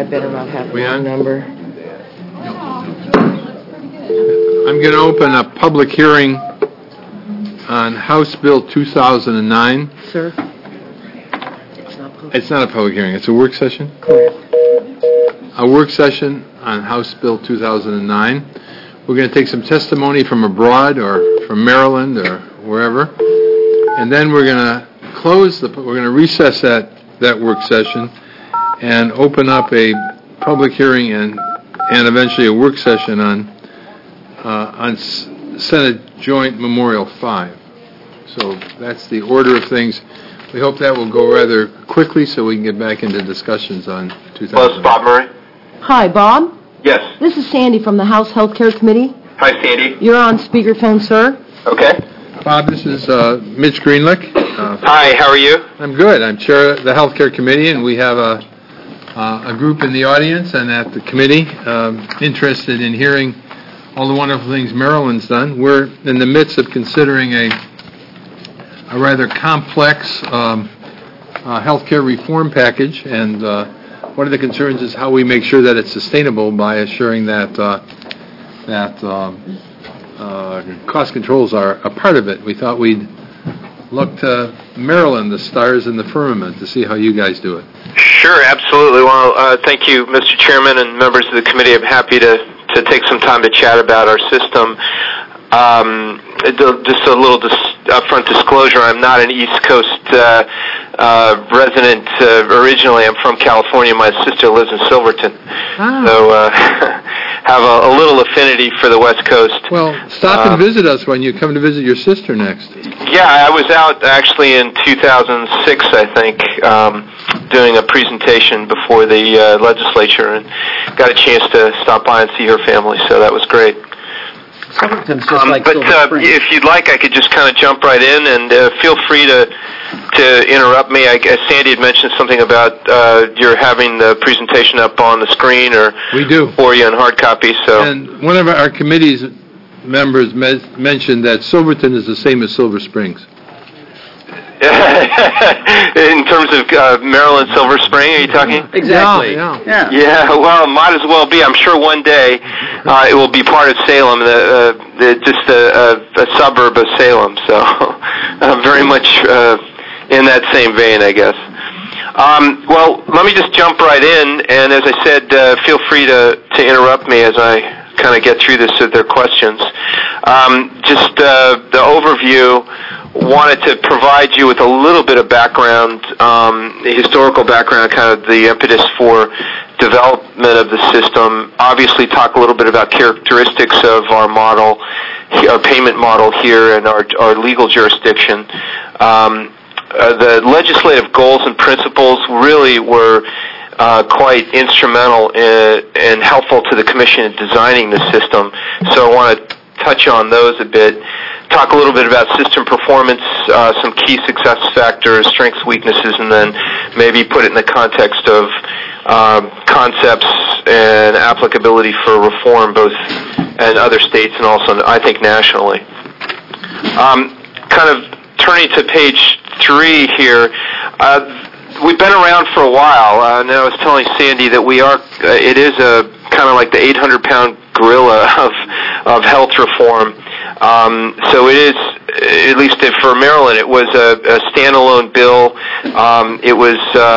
better not have the We wrong on? number. I'm going to open a public hearing on House Bill 2009. Sir? It's not a public hearing. It's a work session. Correct. A work session on House Bill 2009. We're going to take some testimony from abroad or from Maryland or wherever, and then we're going to we're going to recess that work session and open up a public hearing and eventually a work session on Senate Joint Memorial 5. So that's the order of things. We hope that will go rather quickly so we can get back into discussions on 2000. Hello, this is Bob Murray. Hi, Bob. Yes. This is Sandy from the House Health Care Committee. Hi, Sandy. You're on speakerphone, sir. Okay. Bob, this is Mitch Greenlick. Hi, how are you? I'm good. I'm chair of the Health Care Committee, and we have a group in the audience and at the committee interested in hearing all the wonderful things Maryland's done. We're in the midst of considering a rather complex healthcare reform package, and one of the concerns is how we make sure that it's sustainable by assuring that cost controls are a part of it. We thought we'd look to Maryland, the stars in the firmament, to see how you guys do it. Sure, absolutely. Well, thank you, Mr. Chairman and members of the committee. I'm happy to take some time to chat about our system. Just a little upfront disclosure, I'm not an East Coast resident originally. I'm from California. My sister lives in Silverton. So have a little affinity for the West Coast. Well, stop and visit us when you come to visit your sister next. Yeah, I was out actually in 2006, I think, doing a presentation before the legislature, and got a chance to stop by and see her family, so that was great. Silverton's just like but Silver Spring. if you'd like, I could just kind of jump right in, and feel free to interrupt me. I guess Sandy had mentioned something about you're having the presentation up on the screen, or we do for you in hard copy. So, and one of our committee's members mentioned that Silverton is the same as Silver Springs. In terms of Maryland, Silver Spring, are you talking? Exactly. Yeah, well, might as well be. I'm sure one day it will be part of Salem, just a suburb of Salem. So very much in that same vein, I guess. Well, let me just jump right in, and as I said, feel free to interrupt me as I kind of get through this if there are questions. Just the overview. Wanted to provide you with a little bit of background, historical background, kind of the impetus for development of the system. Obviously, talk a little bit about characteristics of our model, our payment model here, and our legal jurisdiction. The legislative goals and principles really were quite instrumental and helpful to the Commission in designing the system. So I want to touch on those a bit. Talk a little bit about system performance, some key success factors, strengths, weaknesses, and then maybe put it in the context of concepts and applicability for reform, both in other states and also, I think, nationally. Kind of turning to page 3 here, we've been around for a while, and I was telling Sandy that it is a kind of like the 800-pound gorilla of health reform. So it is, at least for Maryland, it was a standalone bill. It was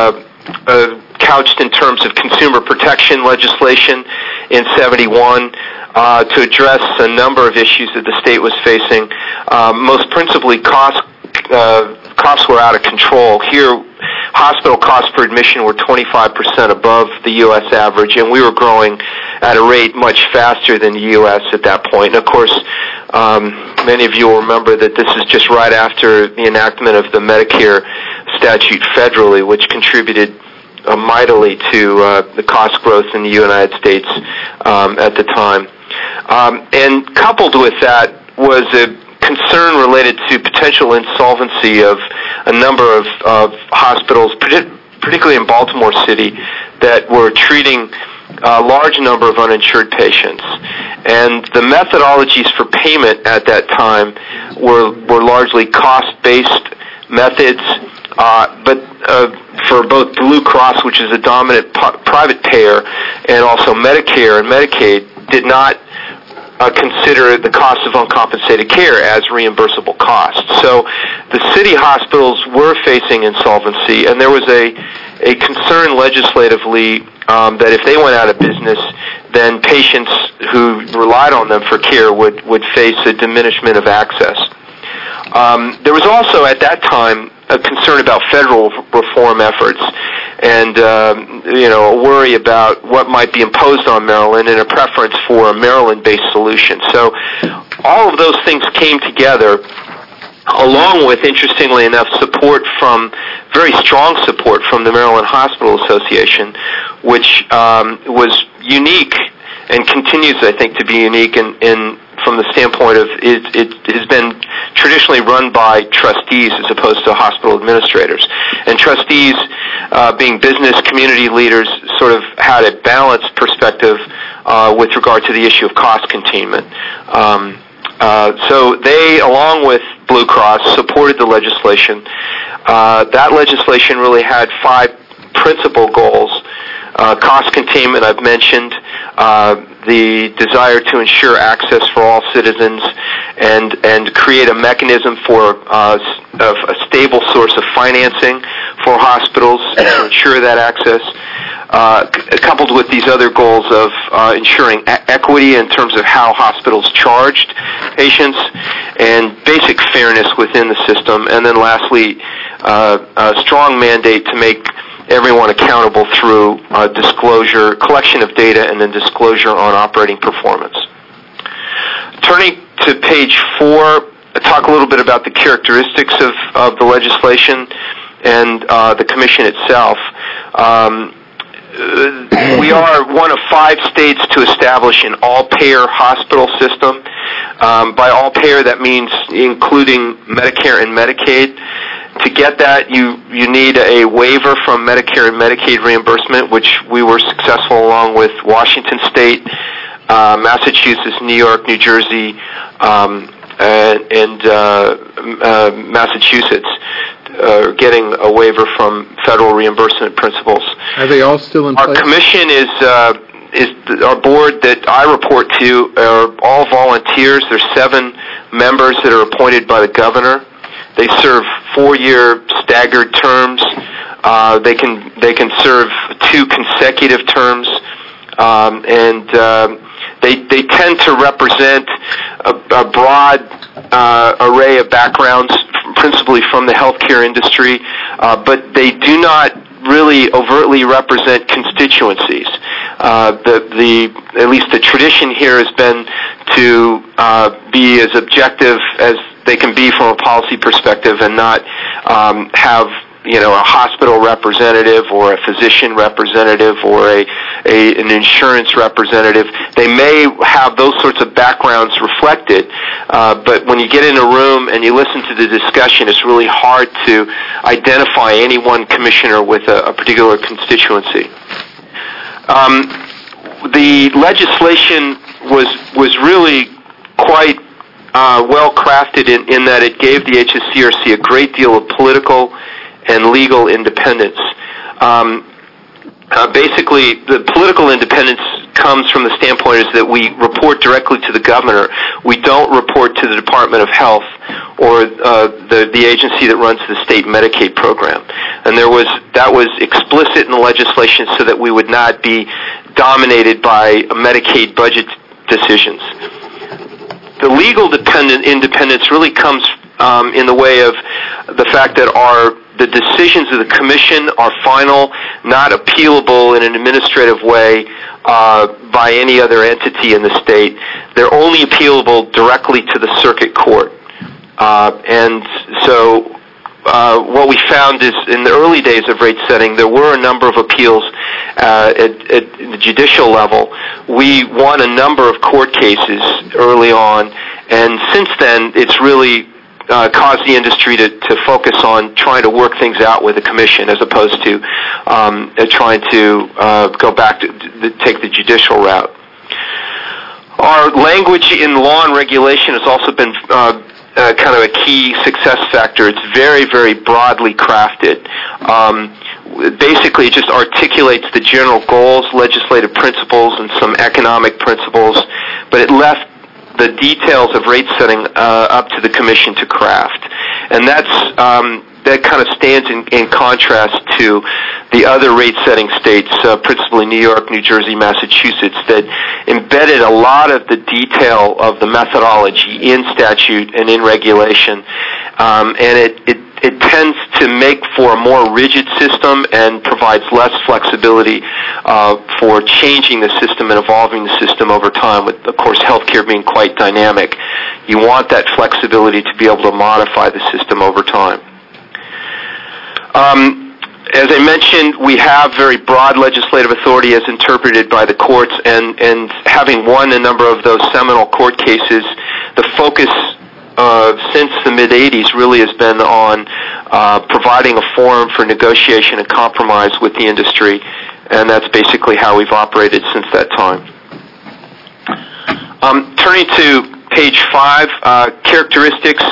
couched in terms of consumer protection legislation in 1971 to address a number of issues that the state was facing. Most principally, costs were out of control. Here, hospital costs per admission were 25% above the U.S. average, and we were growing at a rate much faster than the U.S. at that point. And of course, many of you will remember that this is just right after the enactment of the Medicare statute federally, which contributed mightily to the cost growth in the United States at the time. And coupled with that was a concern related to potential insolvency of a number of hospitals, particularly in Baltimore City, that were treating a large number of uninsured patients. And the methodologies for payment at that time were largely cost-based methods, but for both Blue Cross, which is a dominant private payer, and also Medicare and Medicaid, did not consider the cost of uncompensated care as reimbursable costs. So the city hospitals were facing insolvency, and there was a concern legislatively that if they went out of business, then patients who relied on them for care would face a diminishment of access. There was also, at that time, a concern about federal reform efforts and, a worry about what might be imposed on Maryland and a preference for a Maryland-based solution. So all of those things came together, along with, interestingly enough, very strong support from the Maryland Hospital Association, which was unique and continues, I think, to be unique from the standpoint of it has been traditionally run by trustees as opposed to hospital administrators. And trustees, being business community leaders, sort of had a balanced perspective with regard to the issue of cost containment. So they, along with Blue Cross, supported the legislation. That legislation really had 5 principal goals. Cost containment, I've mentioned, the desire to ensure access for all citizens and create a mechanism for a stable source of financing for hospitals to ensure that access, coupled with these other goals of ensuring equity in terms of how hospitals charged patients and basic fairness within the system, and then lastly, a strong mandate to make everyone accountable through disclosure, collection of data, and then disclosure on operating performance. Turning to page 4, talk a little bit about the characteristics of the legislation and the commission itself. We are one of 5 states to establish an all-payer hospital system. By all-payer, that means including Medicare and Medicaid. To get that, you need a waiver from Medicare and Medicaid reimbursement, which we were successful along with Washington State, Massachusetts, New York, New Jersey, and Massachusetts, getting a waiver from federal reimbursement principles. Are they all still in place? Our commission is our board that I report to are all volunteers. There's 7 members that are appointed by the governor. They serve 4-year staggered terms. They can serve 2 consecutive terms, and they tend to represent a broad array of backgrounds, principally from the healthcare industry, but they do not really overtly represent constituencies. At least the tradition here has been to be as objective as they can be from a policy perspective and not have a hospital representative or a physician representative or an insurance representative. They may have those sorts of backgrounds reflected, but when you get in a room and you listen to the discussion, it's really hard to identify any one commissioner with a particular constituency. The legislation was really quite well crafted in that it gave the HSCRC a great deal of political and legal independence. Basically, the political independence comes from the standpoint is that we report directly to the governor. We don't report to the Department of Health or the agency that runs the state Medicaid program. And that was explicit in the legislation so that we would not be dominated by Medicaid budget decisions. The legal independence really comes in the way of the fact that the decisions of the commission are final, not appealable in an administrative way by any other entity in the state. They're only appealable directly to the circuit court. And so what we found is in the early days of rate setting, there were a number of appeals at the judicial level. We won a number of court cases early on, and since then it's really caused the industry to focus on trying to work things out with the commission as opposed to trying to go back to take the judicial route. Our language in law and regulation has also been kind of a key success factor. It's very, very broadly crafted. basically it just articulates the general goals, legislative principles, and some economic principles, but it left the details of rate setting up to the Commission to craft. And that kind of stands in contrast to the other rate-setting states, principally New York, New Jersey, Massachusetts, that embedded a lot of the detail of the methodology in statute and in regulation, and it tends to make for a more rigid system and provides less flexibility for changing the system and evolving the system over time, with, of course, healthcare being quite dynamic. You want that flexibility to be able to modify the system over time. As I mentioned, we have very broad legislative authority as interpreted by the courts, and having won a number of those seminal court cases, the focus since the mid-'80s really has been on providing a forum for negotiation and compromise with the industry, and that's basically how we've operated since that time. Turning to page 5, characteristics.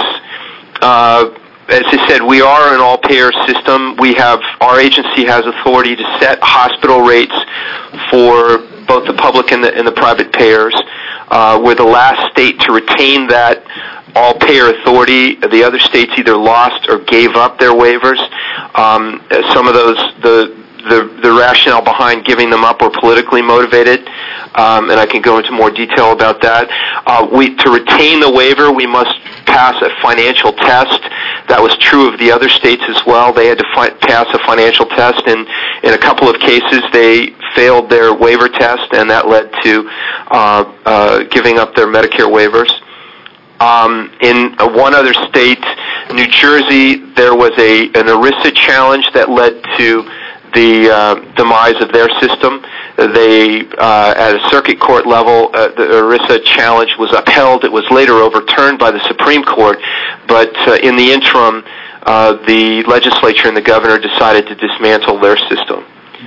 As I said, we are an all-payer system. Our agency has authority to set hospital rates for both the public and the private payers. We're the last state to retain that all-payer authority. The other states either lost or gave up their waivers. Some of those, the rationale behind giving them up were politically motivated, and I can go into more detail about that. To retain the waiver, we must pass a financial test. That was true of the other states as well. They had to pass a financial test, and in a couple of cases they failed their waiver test, and that led to giving up their Medicare waivers. In one other state, New Jersey, there was an ERISA challenge that led to the demise of their system. They, at a circuit court level, the ERISA challenge was upheld. It was later overturned by the Supreme Court, but in the interim, the legislature and the governor decided to dismantle their system.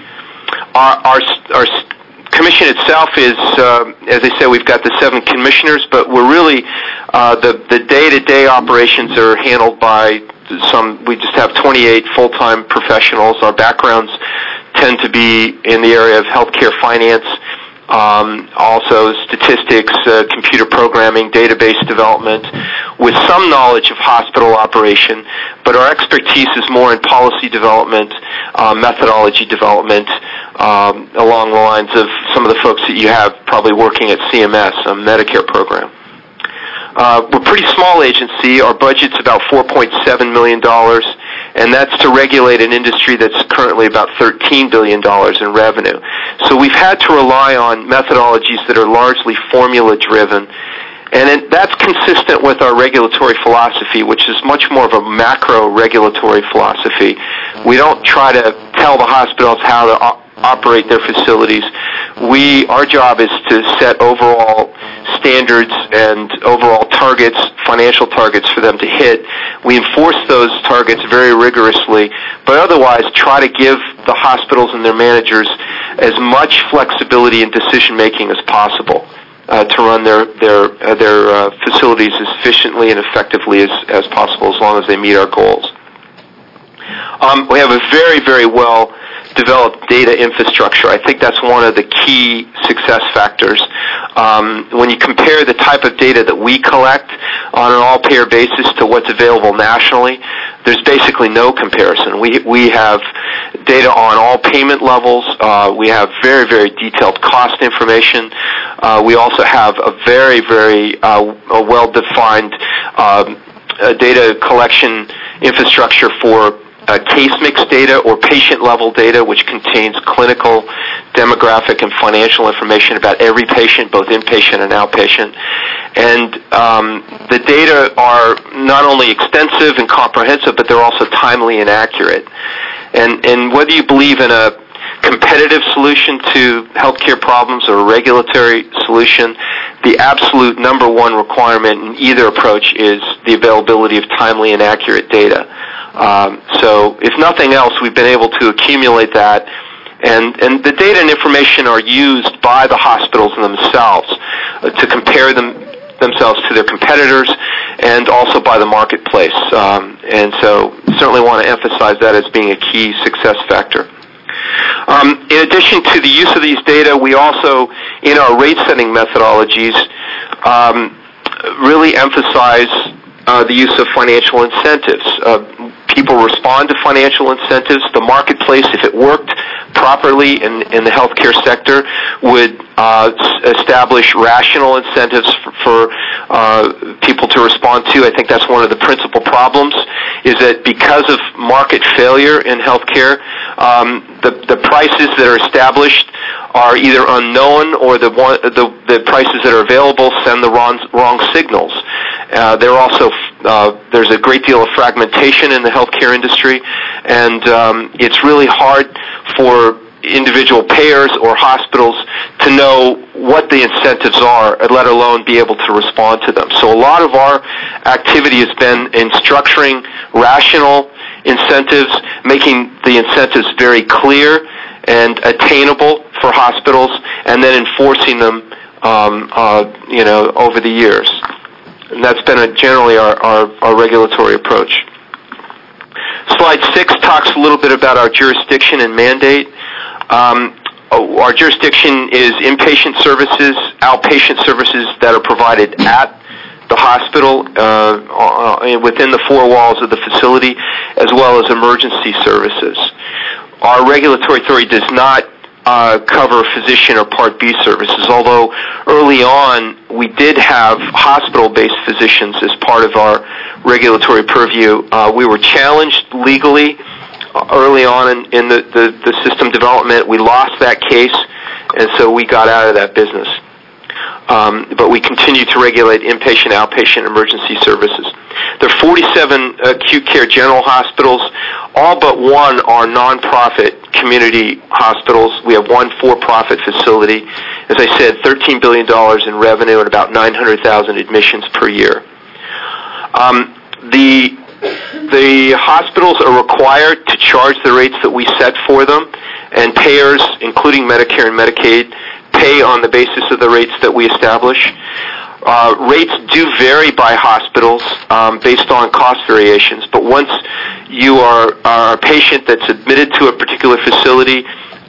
Our commission itself is, as I said, we've got the 7 commissioners, but we're really, the day-to-day operations are handled by we just have 28 full-time professionals. Our backgrounds tend to be in the area of healthcare finance, also statistics, computer programming, database development, with some knowledge of hospital operation, but our expertise is more in policy development, methodology development, along the lines of some of the folks that you have probably working at CMS, a Medicare program. We're a pretty small agency. Our budget's about $4.7 million, and that's to regulate an industry that's currently about $13 billion in revenue. So we've had to rely on methodologies that are largely formula-driven, and that's consistent with our regulatory philosophy, which is much more of a macro-regulatory philosophy. We don't try to tell the hospitals how to operate their facilities. Our job is to set overall standards and overall targets, financial targets for them to hit. We enforce those targets very rigorously, but otherwise try to give the hospitals and their managers as much flexibility in decision-making as possible to run their facilities as efficiently and effectively as possible, as long as they meet our goals. We have a very, very well developed data infrastructure. I think that's one of the key success factors. When you compare the type of data that we collect on an all-payer basis to what's available nationally, there's basically no comparison. We have data on all payment levels. We have very, very detailed cost information. We also have a very, very well-defined data collection infrastructure for case mix data or patient-level data, which contains clinical, demographic, and financial information about every patient, both inpatient and outpatient. And the data are not only extensive and comprehensive, but they're also timely and accurate. And whether you believe in a competitive solution to healthcare problems or a regulatory solution, the absolute number one requirement in either approach is the availability of timely and accurate data. So if nothing else, we've been able to accumulate that, and the data and information are used by the hospitals themselves to compare themselves to their competitors and also by the marketplace. And so certainly want to emphasize that as being a key success factor. In addition to the use of these data, we also, in our rate-setting methodologies, really emphasize the use of financial incentives. People respond to financial incentives. The marketplace, if it worked properly in the healthcare sector, would establish rational incentives for people to respond to. I think that's one of the principal problems, is that because of market failure in healthcare, the prices that are established are either unknown, or the prices that are available send the wrong signals. There's a great deal of fragmentation in the healthcare industry, and it's really hard for individual payers or hospitals to know what the incentives are, let alone be able to respond to them. So a lot of our activity has been in structuring rational incentives, making the incentives very clear and attainable for hospitals, and then enforcing them over the years. And that's been generally our regulatory approach. Slide 6 talks a little bit about our jurisdiction and mandate. Our jurisdiction is inpatient services, outpatient services that are provided at the hospital within the four walls of the facility, as well as emergency services. Our regulatory authority does not cover physician or Part B services, although early on we did have hospital-based physicians as part of our regulatory purview. We were challenged legally early on in the system development. We lost that case, and so we got out of that business. But we continue to regulate inpatient, outpatient, emergency services. There are 47 acute care general hospitals. All but one are nonprofit community hospitals. We have one for-profit facility. As I said, $13 billion in revenue and about 900,000 admissions per year. The hospitals are required to charge the rates that we set for them, and payers, including Medicare and Medicaid, pay on the basis of the rates that we establish. Rates do vary by hospitals based on cost variations, but once you are a patient that's admitted to a particular facility,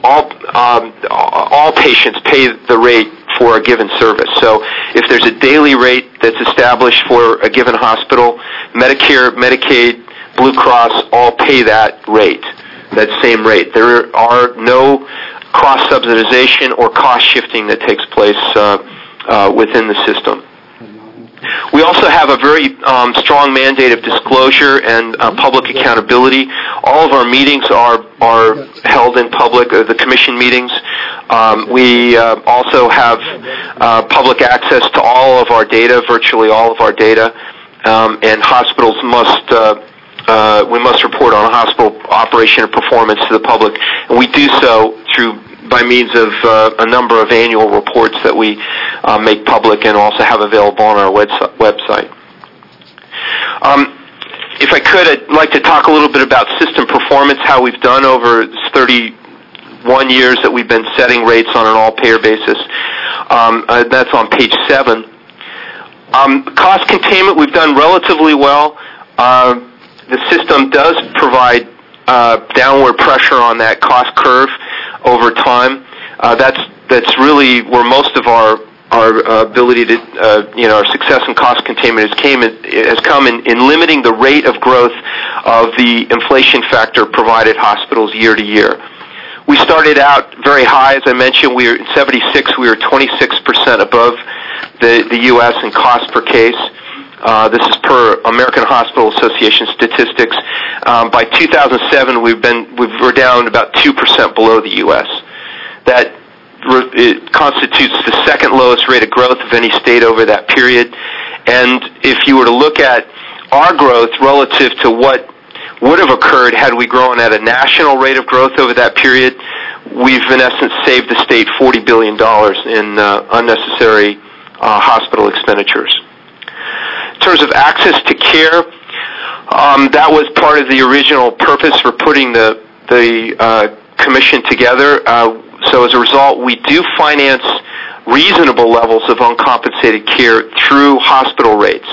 all patients pay the rate for a given service. So if there's a daily rate that's established for a given hospital, Medicare, Medicaid, Blue Cross all pay that rate, that same rate. There are no cross-subsidization or cost shifting that takes place within the system. We also have a very strong mandate of disclosure and public accountability. All of our meetings are held in public, the commission meetings. We also have public access to all of our data, virtually all of our data, and hospitals we must report on hospital operation and performance to the public, and we do so by means of a number of annual reports that we make public and also have available on our website. If I could, I'd like to talk a little bit about system performance, how we've done over 31 years that we've been setting rates on an all-payer basis. That's on page 7. Cost containment, we've done relatively well. The system does provide downward pressure on that cost curve over time. That's really where most of our ability to, our success in cost containment has come in limiting the rate of growth of the inflation factor provided hospitals year to year. We started out very high, as I mentioned. In 76, we were 26% above the U.S. in cost per case. This is per American Hospital Association statistics. By 2007, we're down about 2% below the U.S. That it constitutes the second lowest rate of growth of any state over that period. And if you were to look at our growth relative to what would have occurred had we grown at a national rate of growth over that period, we've in essence saved the state $40 billion in unnecessary hospital expenditures. In terms of access to care, that was part of the original purpose for putting the commission together. So as a result, we do finance reasonable levels of uncompensated care through hospital rates.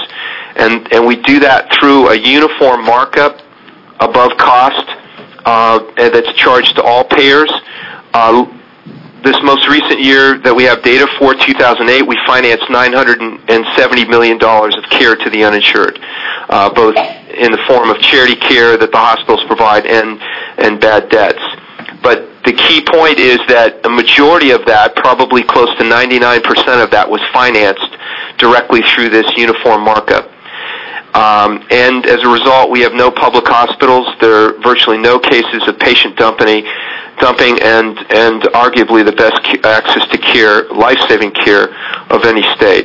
And we do that through a uniform markup above cost that's charged to all payers. This most recent year that we have data for, 2008, we financed $970 million of care to the uninsured, both in the form of charity care that the hospitals provide and bad debts. But the key point is that a majority of that, probably close to 99% of that, was financed directly through this uniform markup. And as a result, we have no public hospitals. There are virtually no cases of patient dumping, and arguably the best access to care, life-saving care, of any state.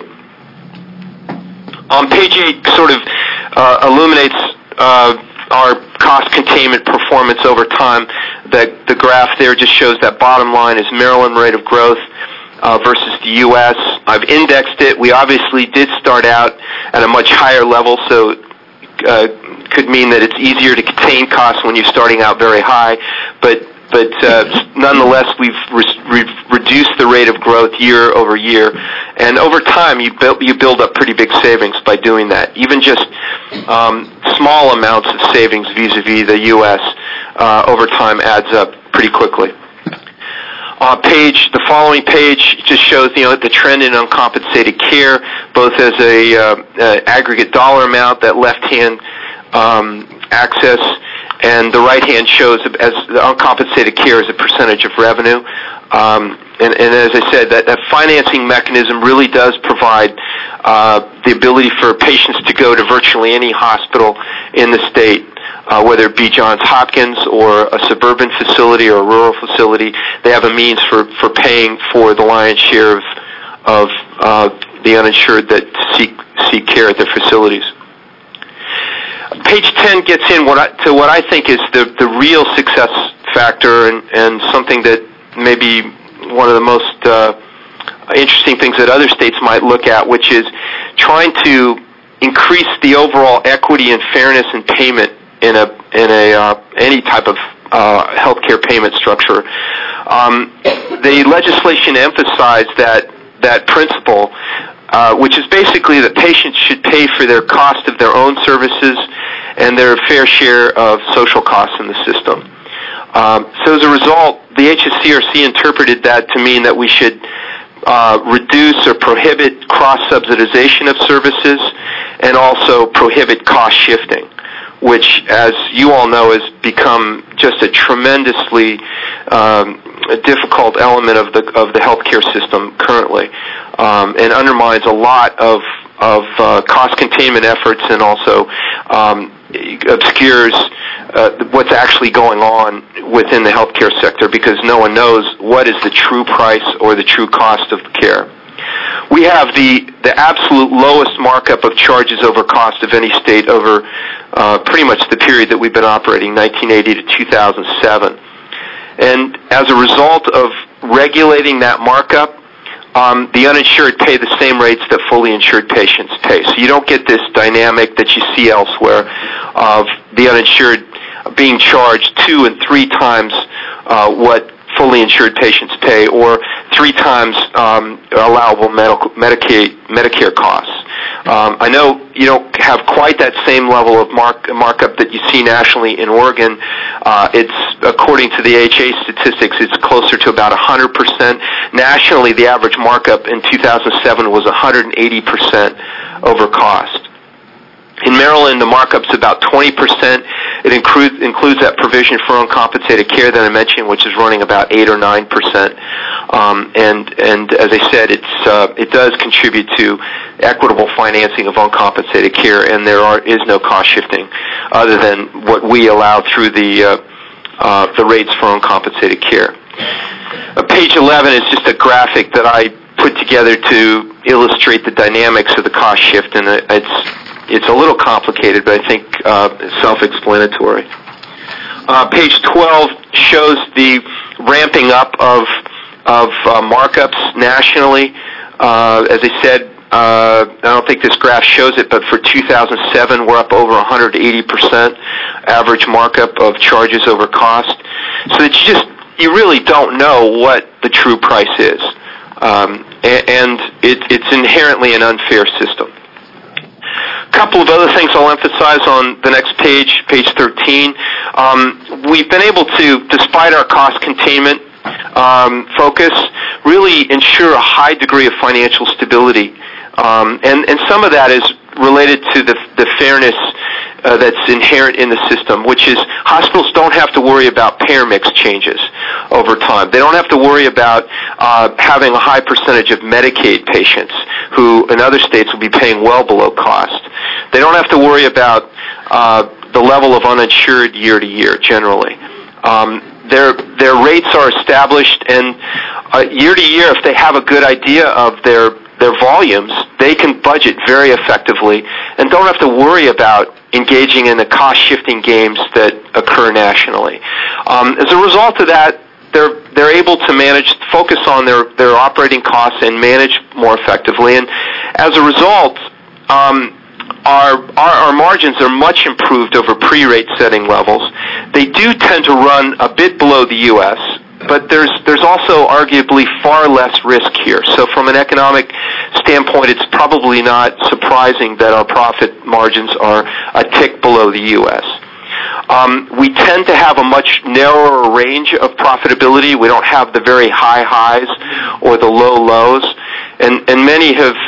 On page 8 sort of illuminates our cost containment performance over time. The graph there just shows that bottom line is Maryland rate of growth versus the U.S. I've indexed it. We obviously did start out at a much higher level, so could mean that it's easier to contain costs when you're starting out very high, but nonetheless, we've reduced the rate of growth year over year, and over time, you build up pretty big savings by doing that. Even just small amounts of savings vis-a-vis the U.S. Over time adds up pretty quickly. The following page just shows the trend in uncompensated care, both as a aggregate dollar amount, that left-hand axis, and the right hand shows as the uncompensated care as a percentage of revenue. And as I said, that financing mechanism really does provide the ability for patients to go to virtually any hospital in the state, whether it be Johns Hopkins or a suburban facility or a rural facility. They have a means for paying for the lion's share of the uninsured that seek care at their facilities. Page 10 gets in to what I think is the real success factor and something that may be one of the most interesting things that other states might look at, which is trying to increase the overall equity and fairness in payment in any type of healthcare payment structure. The legislation emphasized that principle, which is basically that patients should pay for their cost of their own services and their fair share of social costs in the system. So as a result, the HSCRC interpreted that to mean that we should reduce or prohibit cross-subsidization of services and also prohibit cost shifting, which, as you all know, has become just a tremendously difficult element of the healthcare system currently, and undermines a lot of cost containment efforts, and also obscures what's actually going on within the healthcare sector, because no one knows what is the true price or the true cost of care. We have the absolute lowest markup of charges over cost of any state over pretty much the period that we've been operating, 1980 to 2007. And as a result of regulating that markup, the uninsured pay the same rates that fully insured patients pay. So you don't get this dynamic that you see elsewhere of the uninsured being charged 2 and 3 times what fully insured patients pay, or 3 times allowable Medicare costs. I know you don't have quite that same level of markup that you see nationally in Oregon. It's, according to the AHA statistics, it's closer to about 100%. Nationally, the average markup in 2007 was 180% over cost. In Maryland, the markup's about 20%. It includes that provision for uncompensated care that I mentioned, which is running about 8 or 9%. And as I said, it does contribute to equitable financing of uncompensated care, and there is no cost shifting other than what we allow through the rates for uncompensated care. Page 11 is just a graphic that I put together to illustrate the dynamics of the cost shift, and it's a little complicated, but I think self-explanatory. Page 12 shows the ramping up of markups nationally. As I said, I don't think this graph shows it, but for 2007, we're up over 180% average markup of charges over cost. So you really don't know what the true price is, and it's inherently an unfair system. A couple of other things I'll emphasize on the next page, page 13. We've been able to, despite our cost containment focus, really ensure a high degree of financial stability. And some of that is related to the fairness that's inherent in the system, which is hospitals don't have to worry about payer mix changes over time. They don't have to worry about having a high percentage of Medicaid patients who in other states will be paying well below cost. They don't have to worry about the level of uninsured year to year generally. Their rates are established, and year to year, if they have a good idea of their volumes, they can budget very effectively and don't have to worry about engaging in the cost-shifting games that occur nationally. As a result of that, they're able to focus on their operating costs and manage more effectively. And as a result, our margins are much improved over pre-rate setting levels. They do tend to run a bit below the U.S., but there's also arguably far less risk here. So from an economic standpoint, it's probably not surprising that our profit margins are a tick below the U.S. We tend to have a much narrower range of profitability. We don't have the very high highs or the low lows, and many have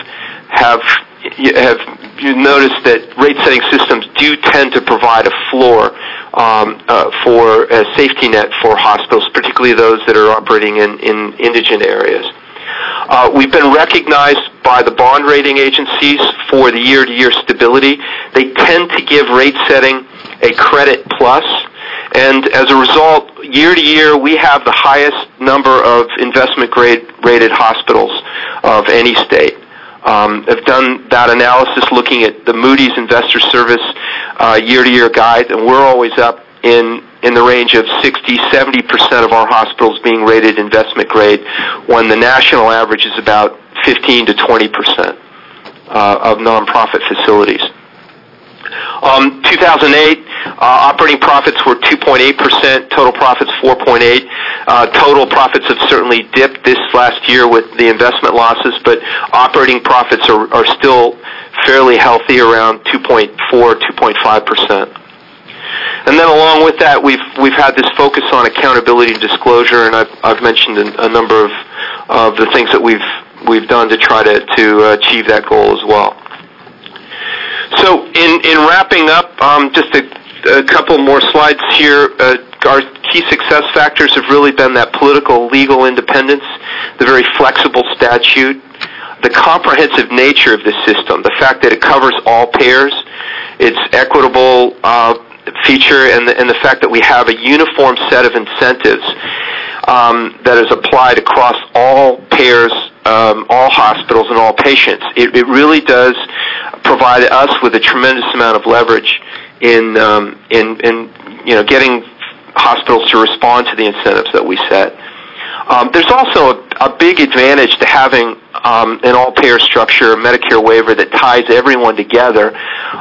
noticed that rate-setting systems do tend to provide a floor for a safety net for hospitals, particularly those that are operating in indigent areas. We've been recognized by the bond rating agencies for the year-to-year stability. They tend to give rate setting a credit plus, and as a result, year-to-year, we have the highest number of investment-grade rated hospitals of any state. I've done that analysis looking at the Moody's Investor Service year-to-year guide, and we're always up in the range of 60-70% of our hospitals being rated investment grade, when the national average is about 15 to 20% of nonprofit facilities. 2008, operating profits were 2.8%, total profits 4.8%. Total profits have certainly dipped this last year with the investment losses, but operating profits are still fairly healthy, around 2.4, 2.5%. And then along with that, we've had this focus on accountability and disclosure, and I've mentioned a number of the things that we've done to try to achieve that goal as well. So in wrapping up, just a couple more slides here. Our key success factors have really been that political legal independence, the very flexible statute, the comprehensive nature of the system, the fact that it covers all payers, its equitable feature, and the fact that we have a uniform set of incentives that is applied across all payers, all hospitals, and all patients. It really does provide us with a tremendous amount of leverage in getting hospitals to respond to the incentives that we set. There's also a big advantage to having an all-payer structure, a Medicare waiver that ties everyone together,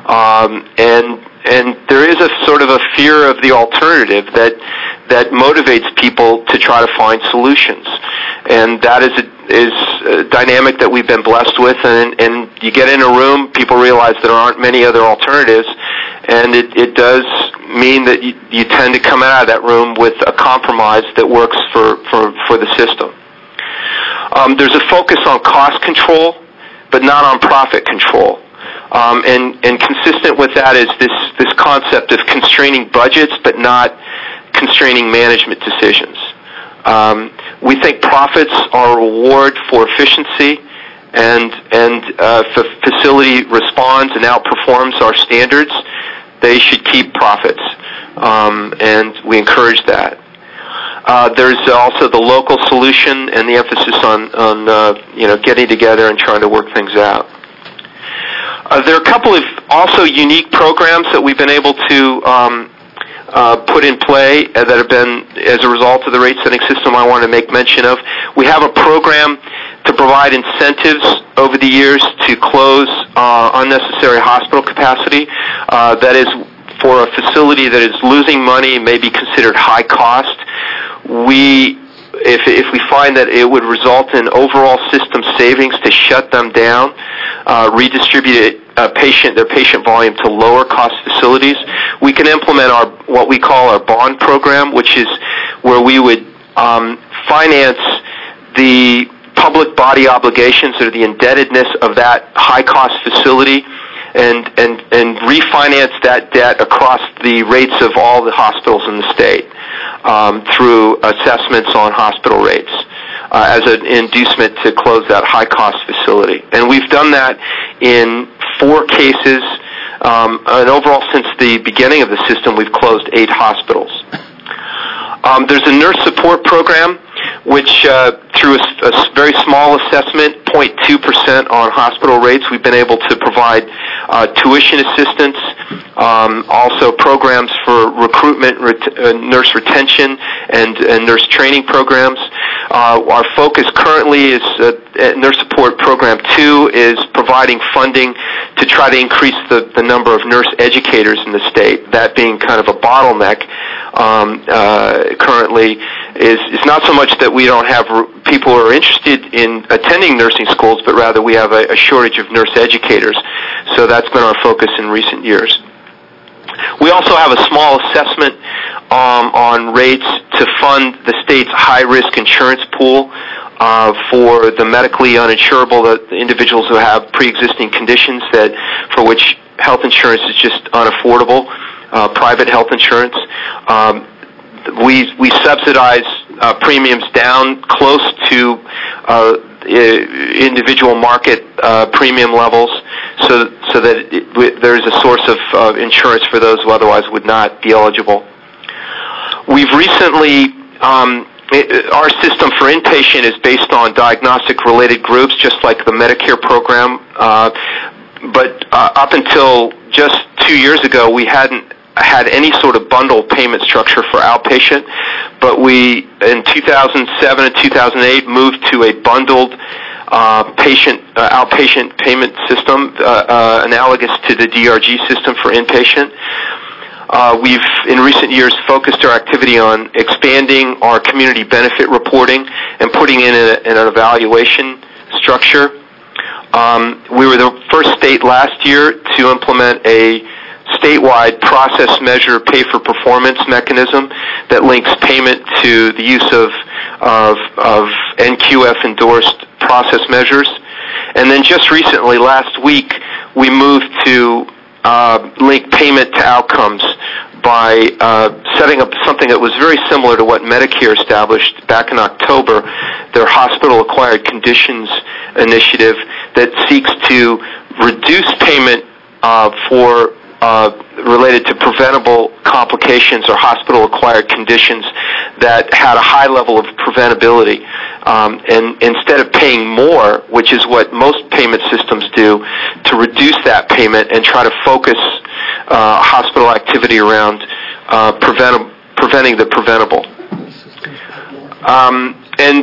and there is a sort of a fear of the alternative that motivates people to try to find solutions, and that is a dynamic that we've been blessed with. And you get in a room, people realize there aren't many other alternatives, and it does mean that you tend to come out of that room with a compromise that works for the system. There's a focus on cost control, but not on profit control. And consistent with that is this concept of constraining budgets, but not constraining management decisions. We think profits are a reward for efficiency, and if a facility responds and outperforms our standards, they should keep profits, and we encourage that. There's also the local solution and the emphasis on getting together and trying to work things out. There are a couple of also unique programs that we've been able to put in play that have been as a result of the rate-setting system I want to make mention of. We have a program to provide incentives over the years to close unnecessary hospital capacity. That is, for a facility that is losing money, may be considered high cost. We if we find that it would result in overall system savings to shut them down, redistribute their patient volume to lower cost facilities, we can implement what we call our bond program, which is where we would finance the public body obligations or the indebtedness of that high-cost facility and refinance that debt across the rates of all the hospitals in the state through assessments on hospital rates as an inducement to close that high-cost facility. And we've done that in 4 cases, and overall since the beginning of the system, we've closed 8 hospitals. There's a nurse support program which through a very small assessment, 0.2% on hospital rates, we've been able to provide tuition assistance, also programs for recruitment, nurse retention, and nurse training programs. Our focus currently is Nurse Support Program 2 is providing funding to try to increase the number of nurse educators in the state, that being kind of a bottleneck currently is not so much that we don't have people who are interested in attending nursing schools, but rather we have a shortage of nurse educators. So that's been our focus in recent years. We also have a small assessment on rates to fund the state's high-risk insurance pool for the medically uninsurable, the individuals who have pre-existing conditions for which health insurance is just unaffordable, private health insurance. We subsidize premiums down close to individual market premium levels, so that there's a source of insurance for those who otherwise would not be eligible. We've recently, our system for inpatient is based on diagnostic-related groups, just like the Medicare program, but up until just 2 years ago, we hadn't had any sort of bundled payment structure for outpatient, but we, in 2007 and 2008, moved to a bundled outpatient payment system, analogous to the DRG system for inpatient. We've, in recent years, focused our activity on expanding our community benefit reporting and putting in an evaluation structure. We were the first state last year to implement a statewide process measure pay-for-performance mechanism that links payment to the use of NQF-endorsed process measures. And then just recently, last week, we moved to link payment to outcomes by setting up something that was very similar to what Medicare established back in October, their hospital-acquired conditions initiative that seeks to reduce payment related to preventable complications or hospital-acquired conditions that had a high level of preventability. And instead of paying more, which is what most payment systems do, to reduce that payment and try to focus hospital activity around preventing the preventable. And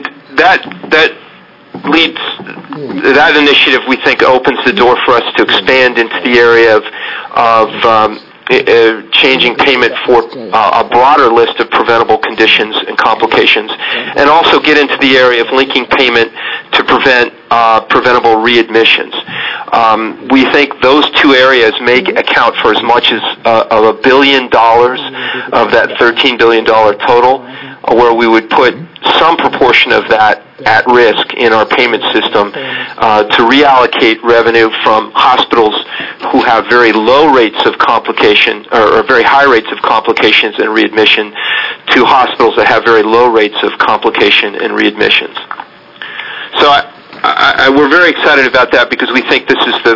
that initiative, we think, opens the door for us to expand into the area of changing payment for a broader list of preventable conditions and complications, and also get into the area of linking payment to prevent preventable readmissions. We think those 2 areas may account for as much as $1 billion of that $13 billion total, where we would put some proportion of that at risk in our payment system to reallocate revenue from hospitals who have very low rates of complication or very high rates of complications and readmission to hospitals that have very low rates of complication and readmissions. So we're very excited about that because we think this is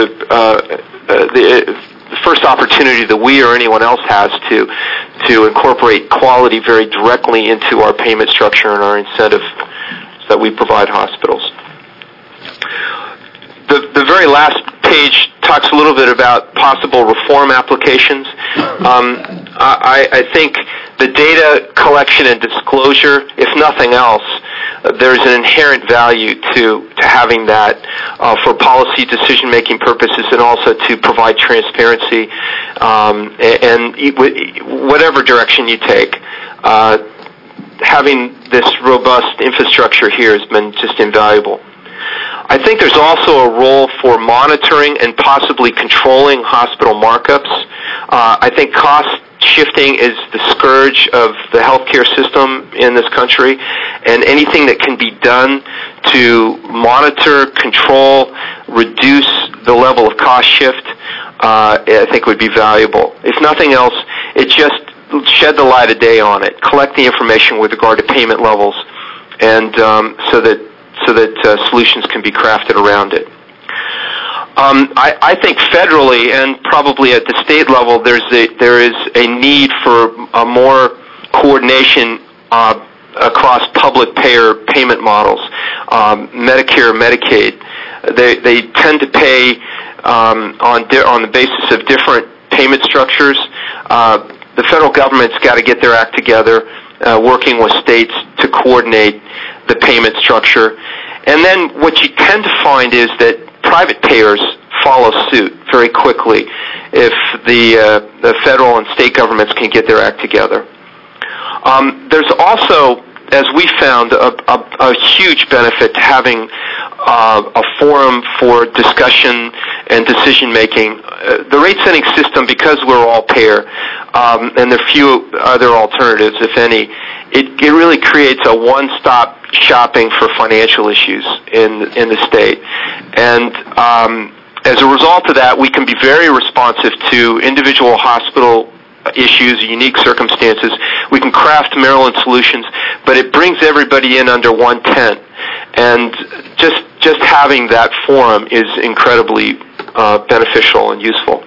the first opportunity that we or anyone else has to incorporate quality very directly into our payment structure and our incentives that we provide hospitals. The very last page talks a little bit about possible reform applications. I think the data collection and disclosure, if nothing else, there's an inherent value to having that for policy decision-making purposes and also to provide transparency and whatever direction you take. having this robust infrastructure here has been just invaluable. I think there's also a role for monitoring and possibly controlling hospital markups. I think cost shifting is the scourge of the healthcare system in this country, and anything that can be done to monitor, control, reduce the level of cost shift, I think would be valuable. If nothing else, it just shed the light of day on it, collect the information with regard to payment levels, and so that solutions can be crafted around it. I think federally and probably at the state level, there is a need for more coordination across public payer payment models. Medicare, Medicaid, they tend to pay on the basis of different payment structures. The federal government's got to get their act together, working with states to coordinate the payment structure. And then what you tend to find is that private payers follow suit very quickly if the federal and state governments can get their act together. There's also, as we found, a huge benefit to having a forum for discussion and decision-making. The rate-setting system, because we're all payer, and there are few other alternatives, if any, it really creates a one-stop shopping for financial issues in the state. And as a result of that, we can be very responsive to individual hospital issues, unique circumstances. We can craft Maryland solutions, but it brings everybody in under one tent. And just having that forum is incredibly beneficial and useful.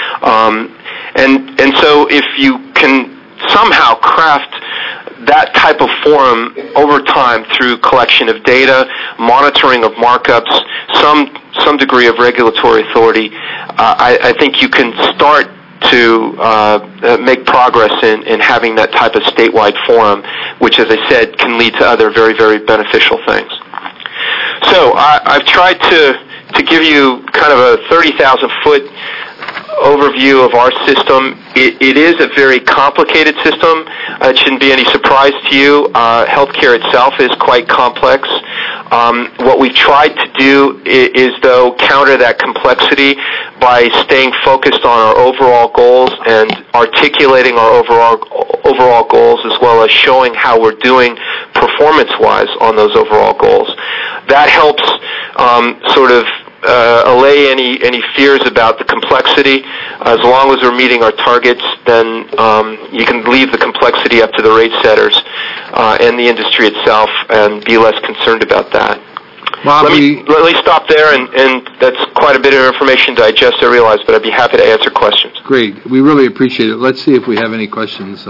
And so if you can somehow craft that type of forum over time through collection of data, monitoring of markups, some degree of regulatory authority, I think you can start to make progress in having that type of statewide forum, which, as I said, can lead to other very, very beneficial things. So I've tried to give you kind of a 30,000-foot overview of our system. It is a very complicated system. It shouldn't be any surprise to you. Healthcare itself is quite complex. What we've tried to do is, though, counter that complexity by staying focused on our overall goals and articulating our overall goals, as well as showing how we're doing performance-wise on those overall goals. That helps sort of allay any fears about the complexity. As long as we're meeting our targets, then you can leave the complexity up to the rate setters and the industry itself and be less concerned about that. Bob, let me stop there, and that's quite a bit of information to digest, I realize, but I'd be happy to answer questions. Great. We really appreciate it. Let's see if we have any questions.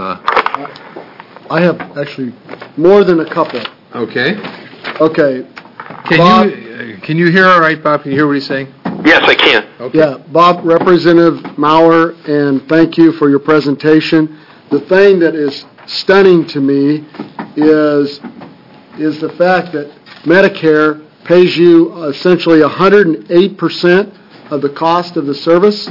I have actually more than a couple. Okay. Okay. Can you hear all right, Bob? Can you hear what he's saying? Yes, I can. Okay. Yeah, Bob, Representative Maurer, and thank you for your presentation. The thing that is stunning to me is the fact that Medicare pays you essentially 108% of the cost of the service.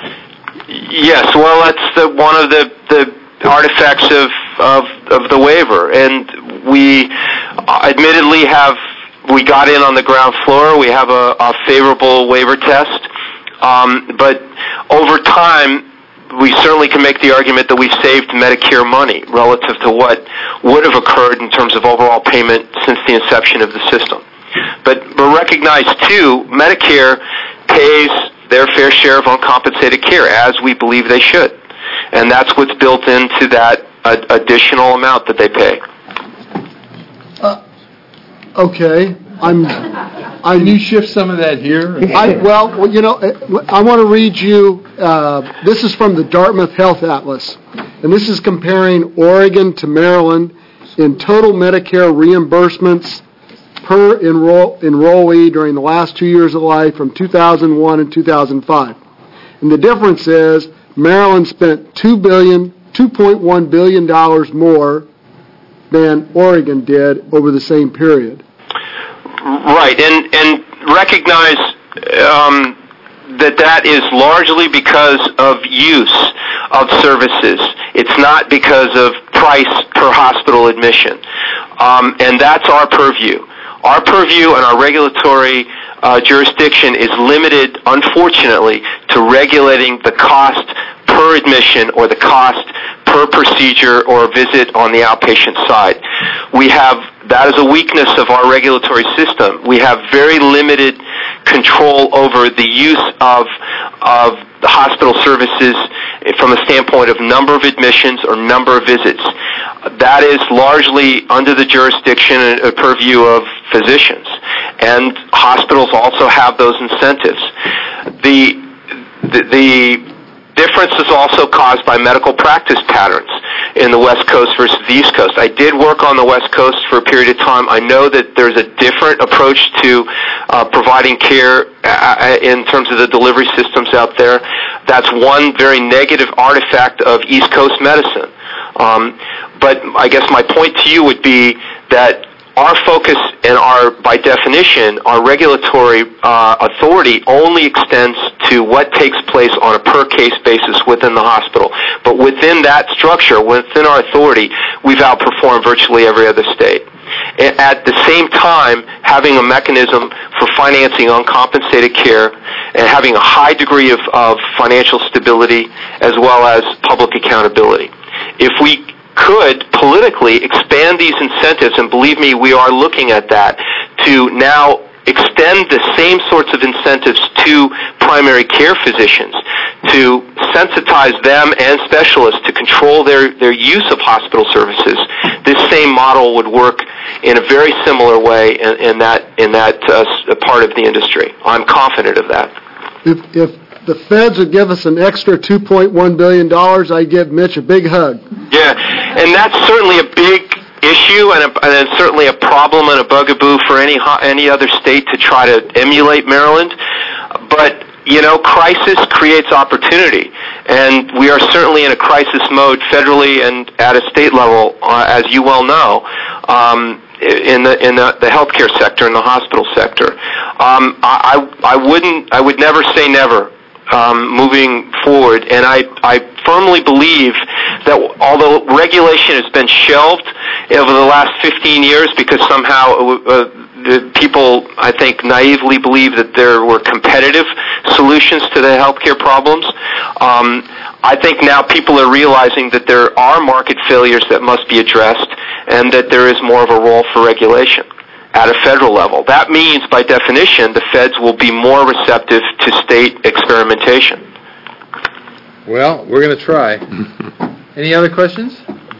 Yes, well, that's one of the artifacts of the waiver, and we admittedly we got in on the ground floor. We have a favorable waiver test, but over time, we certainly can make the argument that we've saved Medicare money relative to what would have occurred in terms of overall payment since the inception of the system. But recognize, too, Medicare pays their fair share of uncompensated care, as we believe they should. And that's what's built into that additional amount that they pay. Okay. Can you shift some of that here? Well, you know, I want to read you, this is from the Dartmouth Health Atlas, and this is comparing Oregon to Maryland in total Medicare reimbursements per enrollee during the last 2 years of life from 2001 and 2005. And the difference is Maryland spent $2.1 billion more than Oregon did over the same period. Right, and recognize that is largely because of use of services. It's not because of price per hospital admission. And that's our purview. Our purview and our regulatory jurisdiction is limited, unfortunately, to regulating the cost per admission or the cost per procedure or visit on the outpatient side. That is a weakness of our regulatory system. We have very limited control over the use of the hospital services from the standpoint of number of admissions or number of visits. That is largely under the jurisdiction and purview of physicians. And hospitals also have those incentives. The difference is also caused by medical practice patterns in the West Coast versus the East Coast. I did work on the West Coast for a period of time. I know that there's a different approach to providing care in terms of the delivery systems out there. That's one very negative artifact of East Coast medicine. But I guess my point to you would be that our focus and by definition, our regulatory authority only extends to what takes place on a per-case basis within the hospital. But within that structure, within our authority, we've outperformed virtually every other state. At the same time, having a mechanism for financing uncompensated care and having a high degree of financial stability as well as public accountability. If we could politically expand these incentives, and believe me, we are looking at that, to now extend the same sorts of incentives to primary care physicians, to sensitize them and specialists to control their use of hospital services. This same model would work in a very similar way in that part of the industry. I'm confident of that. If the feds would give us an extra $2.1 billion, I'd give Mitch a big hug. Yeah, and that's certainly a big issue and certainly a problem and a bugaboo for any other state to try to emulate Maryland. But, crisis creates opportunity, and we are certainly in a crisis mode federally and at a state level, as you well know, in the healthcare sector and the hospital sector. I would never say never. Moving forward, and I firmly believe that although regulation has been shelved over the last 15 years because somehow the people, I think, naively believe that there were competitive solutions to the healthcare problems, I think now people are realizing that there are market failures that must be addressed and that there is more of a role for regulation at a federal level. That means, by definition, the feds will be more receptive to state experimentation. Well, we're going to try. Any other questions?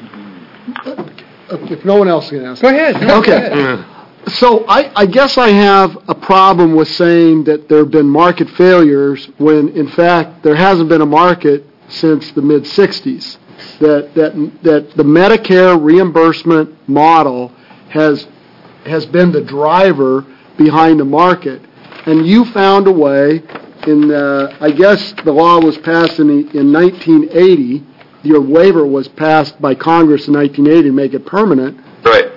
If no one else can ask. Go ahead. Okay. Go ahead. So I guess I have a problem with saying that there have been market failures when, in fact, there hasn't been a market since the mid-'60s. That the Medicare reimbursement model has been the driver behind the market. And you found a way, I guess the law was passed in 1980, your waiver was passed by Congress in 1980 to make it permanent. Right.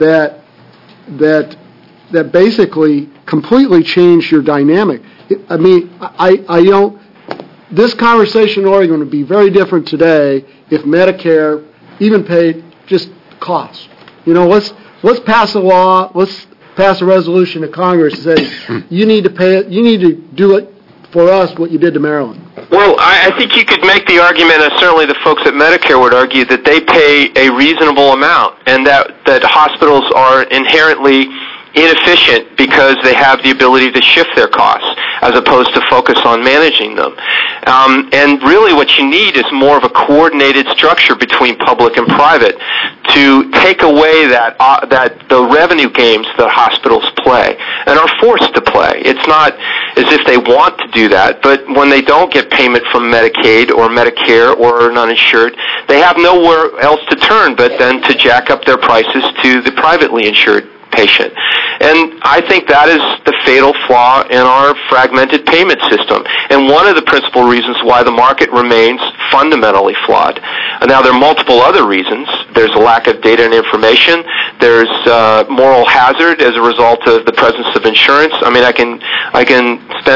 That basically completely changed your dynamic. I mean, I don't, this conversation in Oregon would be very different today if Medicare even paid just costs. Let's pass a law. Let's pass a resolution to Congress and say you need to pay it. You need to do it for us what you did to Maryland. Well, I think you could make the argument, and certainly the folks at Medicare would argue, that they pay a reasonable amount, and that hospitals are inherently inefficient because they have the ability to shift their costs as opposed to focus on managing them. And really what you need is more of a coordinated structure between public and private to take away that the revenue games that hospitals play and are forced to play. It's not as if they want to do that, but when they don't get payment from Medicaid or Medicare or an uninsured, they have nowhere else to turn but then to jack up their prices to the privately insured patient. And I think that is the fatal flaw in our fragmented payment system, and one of the principal reasons why the market remains fundamentally flawed. Now, there are multiple other reasons. There's a lack of data and information. There's moral hazard as a result of the presence of insurance. I mean, I can spend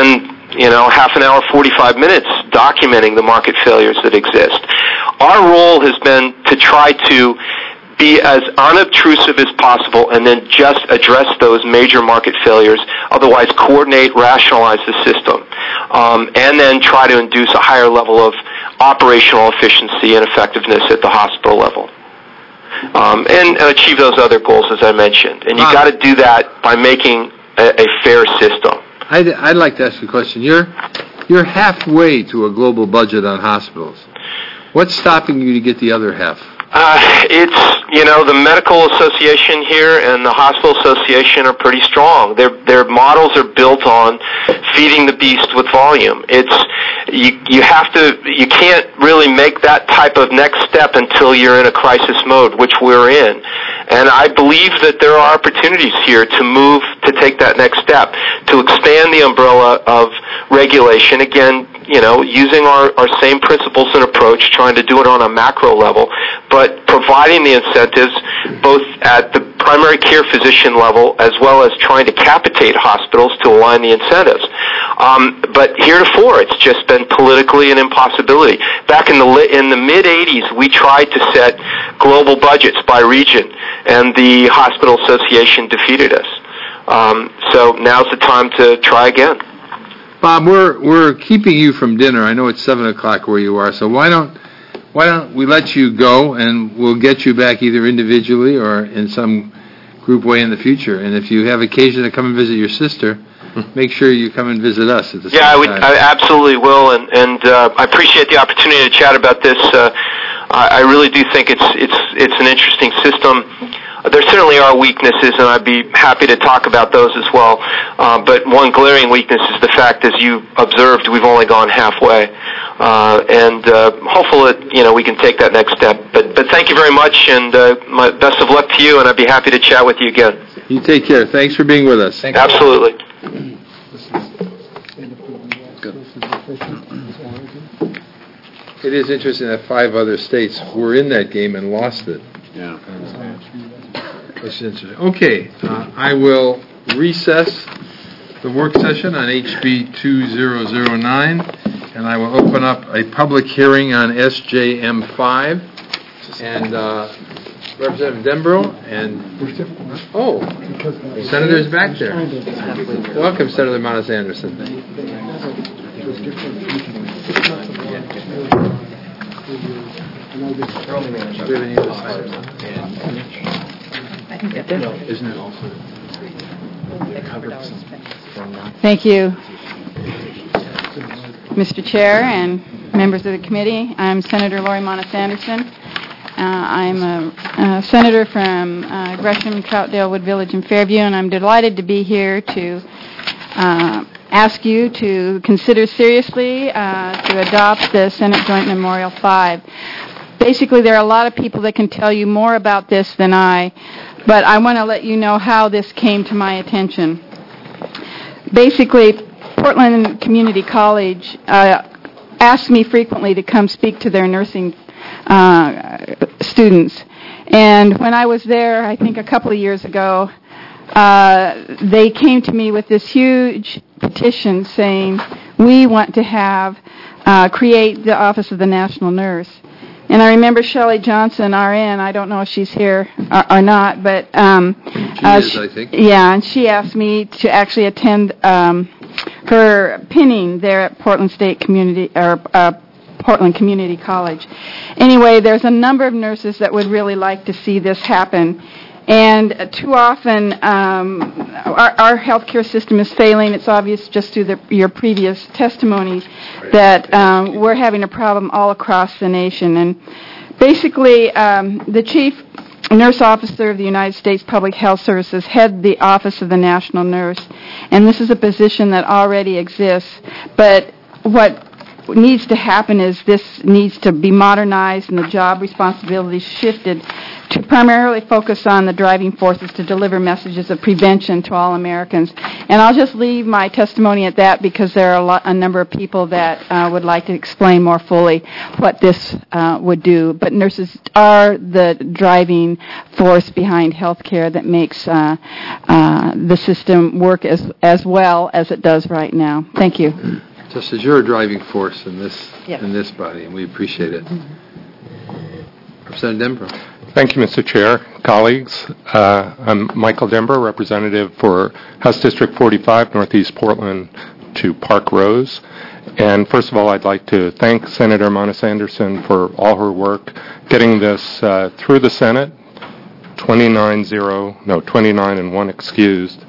half an hour, 45 minutes documenting the market failures that exist. Our role has been to try to be as unobtrusive as possible and then just address those major market failures, otherwise coordinate, rationalize the system, and then try to induce a higher level of operational efficiency and effectiveness at the hospital level. And achieve those other goals, as I mentioned. And you got to do that by making a fair system. I'd like to ask you a question. You're halfway to a global budget on hospitals. What's stopping you to get the other half? It's, the medical association here and the hospital association are pretty strong. Their models are built on feeding the beast with volume. You can't really make that type of next step until you're in a crisis mode, which we're in. And I believe that there are opportunities here to take that next step, to expand the umbrella of regulation, again, using our same principles and approach, trying to do it on a macro level, but providing the incentives both at the primary care physician level as well as trying to capitate hospitals to align the incentives. But heretofore, it's just been politically an impossibility. Back in the mid-'80s, we tried to set global budgets by region, and the Hospital Association defeated us. So now's the time to try again. Bob, we're keeping you from dinner. I know it's 7 o'clock where you are, so why don't we let you go, and we'll get you back either individually or in some group way in the future. And if you have occasion to come and visit your sister, make sure you come and visit us at the same time. I absolutely will, and I appreciate the opportunity to chat about this. I really do think it's an interesting system. There certainly are weaknesses, and I'd be happy to talk about those as well. But one glaring weakness is the fact, as you observed, we've only gone halfway. And hopefully, we can take that next step. But thank you very much, and my best of luck to you, and I'd be happy to chat with you again. You take care. Thanks for being with us. Absolutely. It is interesting that 5 other states were in that game and lost it. Yeah. Which is interesting. Okay, I will recess the work session on HB 2009, and I will open up a public hearing on SJM 5. And Representative Denbrough and Senator's back there. Welcome, Senator Monis Anderson. Thank you, Mr. Chair and members of the committee. I'm Senator Lori Monis Anderson. I'm a senator from Gresham, Troutdale, Wood Village, and Fairview, and I'm delighted to be here to ask you to consider seriously to adopt the Senate Joint Memorial 5. Basically, there are a lot of people that can tell you more about this than I, but I want to let you know how this came to my attention. Basically, Portland Community College asked me frequently to come speak to their nursing students. And when I was there, I think a couple of years ago, they came to me with this huge petition saying, we want to create the Office of the National Nurse. And I remember Shelley Johnson, RN, I don't know if she's here or not, but she is, I think. Yeah, and she asked me to actually attend her pinning there at Portland Community College. Anyway, there's a number of nurses that would really like to see this happen. And too often, our healthcare system is failing. It's obvious just through your previous testimony that we're having a problem all across the nation. And basically, the chief nurse officer of the United States Public Health Services head the Office of the National Nurse. And this is a position that already exists. But what what needs to happen is this needs to be modernized and the job responsibilities shifted to primarily focus on the driving forces to deliver messages of prevention to all Americans. And I'll just leave my testimony at that because there are a number of people that would like to explain more fully what this would do. But nurses are the driving force behind healthcare that makes the system work as well as it does right now. Thank you. Just as you're a driving force in this Yes. in this body, and we appreciate it. Representative Denbrough. Thank you, Mr. Chair, colleagues. I'm Michael Denbrough, representative for House District 45, Northeast Portland to Park Rose. And first of all, I'd like to thank Senator Mona Sanderson for all her work getting this through the Senate, 29 and 1 excused.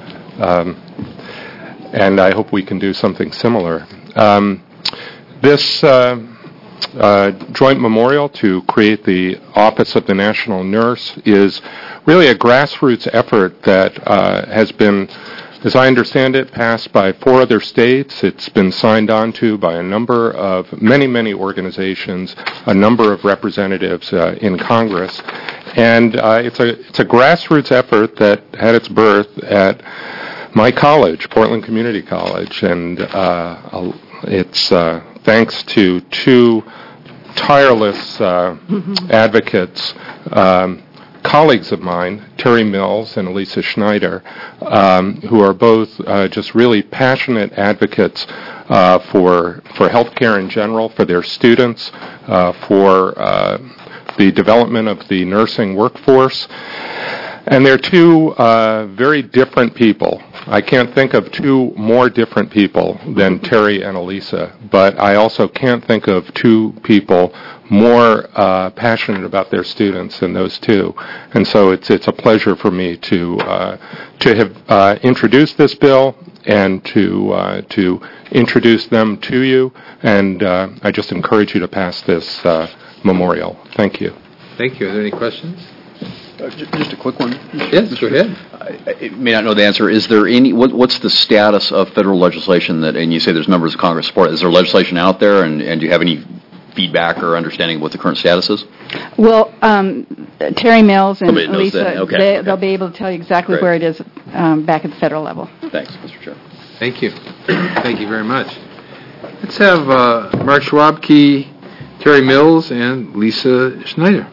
And I hope we can do something similar. This joint memorial to create the Office of the National Nurse is really a grassroots effort that has been, as I understand it, passed by 4 other states. It's been signed on to by a number of many organizations, a number of representatives in Congress. And it's a grassroots effort that had its birth at my college, Portland Community College, and it's thanks to 2 tireless advocates, colleagues of mine, Terry Mills and Elisa Schneider, who are both just really passionate advocates for healthcare in general, for their students, for the development of the nursing workforce. And they're 2 very different people. I can't think of 2 more different people than Terry and Elisa, but I also can't think of 2 people more passionate about their students than those 2. And so it's a pleasure for me to have introduced this bill and to introduce them to you. And I just encourage you to pass this memorial. Thank you. Thank you. Are there any questions? Just a quick one. Yes, go ahead. I may not know the answer. Is there any? What's the status of federal legislation that? And you say there's members of Congress support. Is there legislation out there, and do you have any feedback or understanding of what the current status is? Well, Terry Mills and Somebody knows Lisa, that. Okay. they'll be able to tell you exactly Great. where it is back at the federal level. Thanks, Mr. Chair. Thank you. Thank you very much. Let's have Mark Schwabke, Terry Mills, and Lisa Schneider.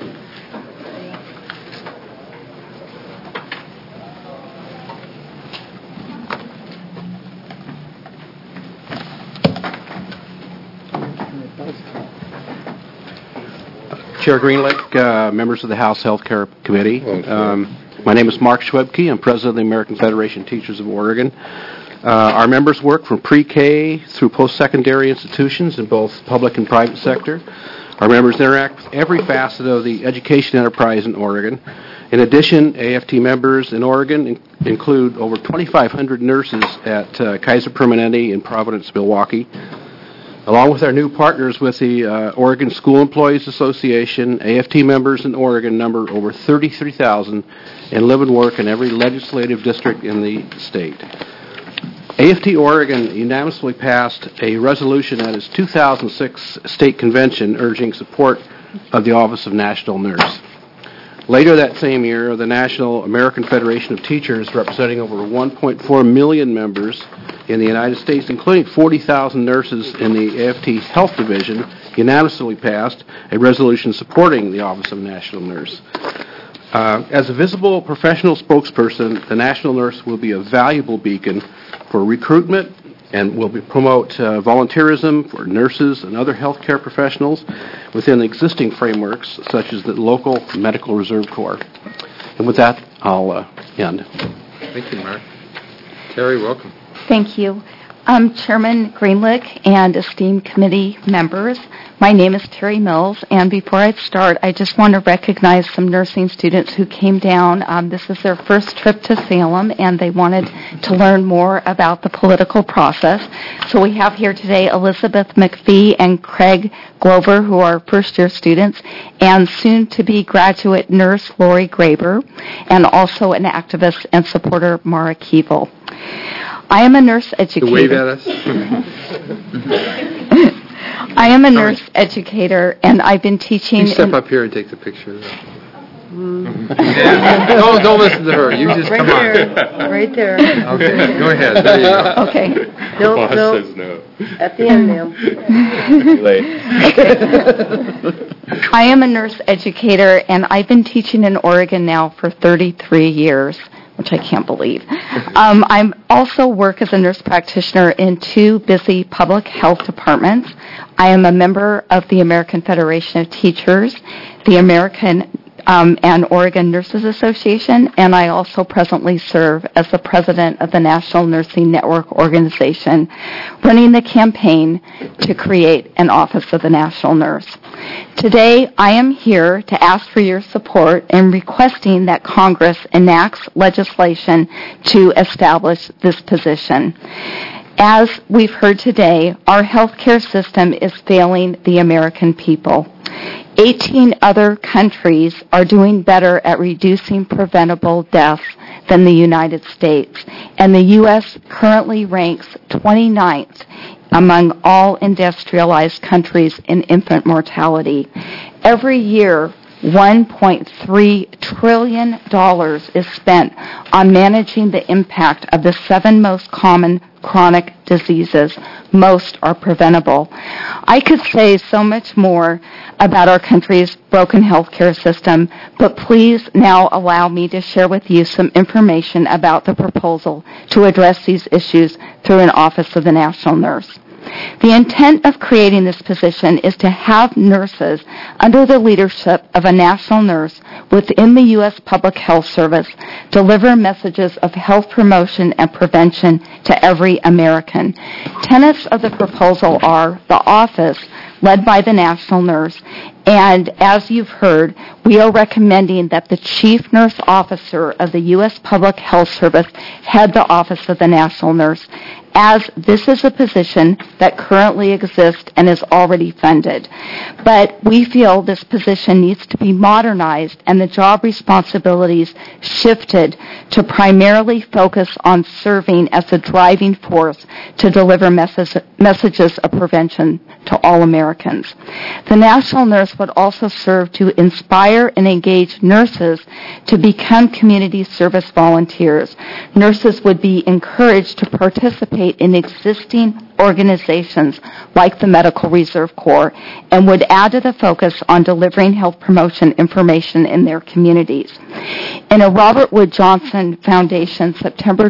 Chair Greenlick, members of the House Health Care Committee. My name is Mark Schwebke. I'm president of the American Federation of Teachers of Oregon. Our members work from pre-K through post-secondary institutions in both public and private sector. Our members interact with every facet of the education enterprise in Oregon. In addition, AFT members in Oregon include over 2,500 nurses at Kaiser Permanente in Providence, Milwaukee. Along with our new partners with the Oregon School Employees Association, AFT members in Oregon number over 33,000 and live and work in every legislative district in the state. AFT Oregon unanimously passed a resolution at its 2006 state convention urging support of the Office of National Nurse. Later that same year, the National American Federation of Teachers, representing over 1.4 million members in the United States, including 40,000 nurses in the AFT Health Division, unanimously passed a resolution supporting the Office of National Nurse. As a visible professional spokesperson, the National Nurse will be a valuable beacon for recruitment and will promote volunteerism for nurses and other healthcare professionals within existing frameworks such as the local Medical Reserve Corps. And with that, I'll end. Thank you, Mark. Terry, welcome. Thank you. Chairman Greenlick and esteemed committee members, my name is Terry Mills, and before I start, I just want to recognize some nursing students who came down. This is their first trip to Salem, and they wanted to learn more about the political process. So we have here today Elizabeth McPhee and Craig Glover, who are first-year students, and soon-to-be graduate nurse Lori Graber, and also an activist and supporter, Mara Keeble. I am a nurse educator. To wave at us. I am a nurse educator, and I've been teaching... You step up here and take the picture. Don't listen to her. You just come on. Right there. Okay, go ahead. There you go. Okay. No. says no. At the end now. I am a nurse educator, and I've been teaching in Oregon now for 33 years, which I can't believe. I also work as a nurse practitioner in 2 busy public health departments. I am a member of the American Federation of Teachers, the American and Oregon Nurses Association, and I also presently serve as the president of the National Nursing Network Organization, running the campaign to create an Office of the National Nurse. Today, I am here to ask for your support in requesting that Congress enacts legislation to establish this position. As we've heard today, our healthcare system is failing the American people. 18 other countries are doing better at reducing preventable deaths than the United States, and the U.S. currently ranks 29th among all industrialized countries in infant mortality. Every year, $1.3 trillion is spent on managing the impact of the 7 most common chronic diseases. Most are preventable. I could say so much more about our country's broken healthcare system, but please now allow me to share with you some information about the proposal to address these issues through an Office of the National Nurse. The intent of creating this position is to have nurses under the leadership of a national nurse within the U.S. Public Health Service deliver messages of health promotion and prevention to every American. Tenets of the proposal are the office led by the national nurse, and as you've heard, we are recommending that the Chief Nurse Officer of the U.S. Public Health Service head the Office of the National Nurse, as this is a position that currently exists and is already funded. But we feel this position needs to be modernized and the job responsibilities shifted to primarily focus on serving as the driving force to deliver messages of prevention to all Americans. The national nurse would also serve to inspire and engage nurses to become community service volunteers. Nurses would be encouraged to participate in existing organizations like the Medical Reserve Corps and would add to the focus on delivering health promotion information in their communities. In a Robert Wood Johnson Foundation September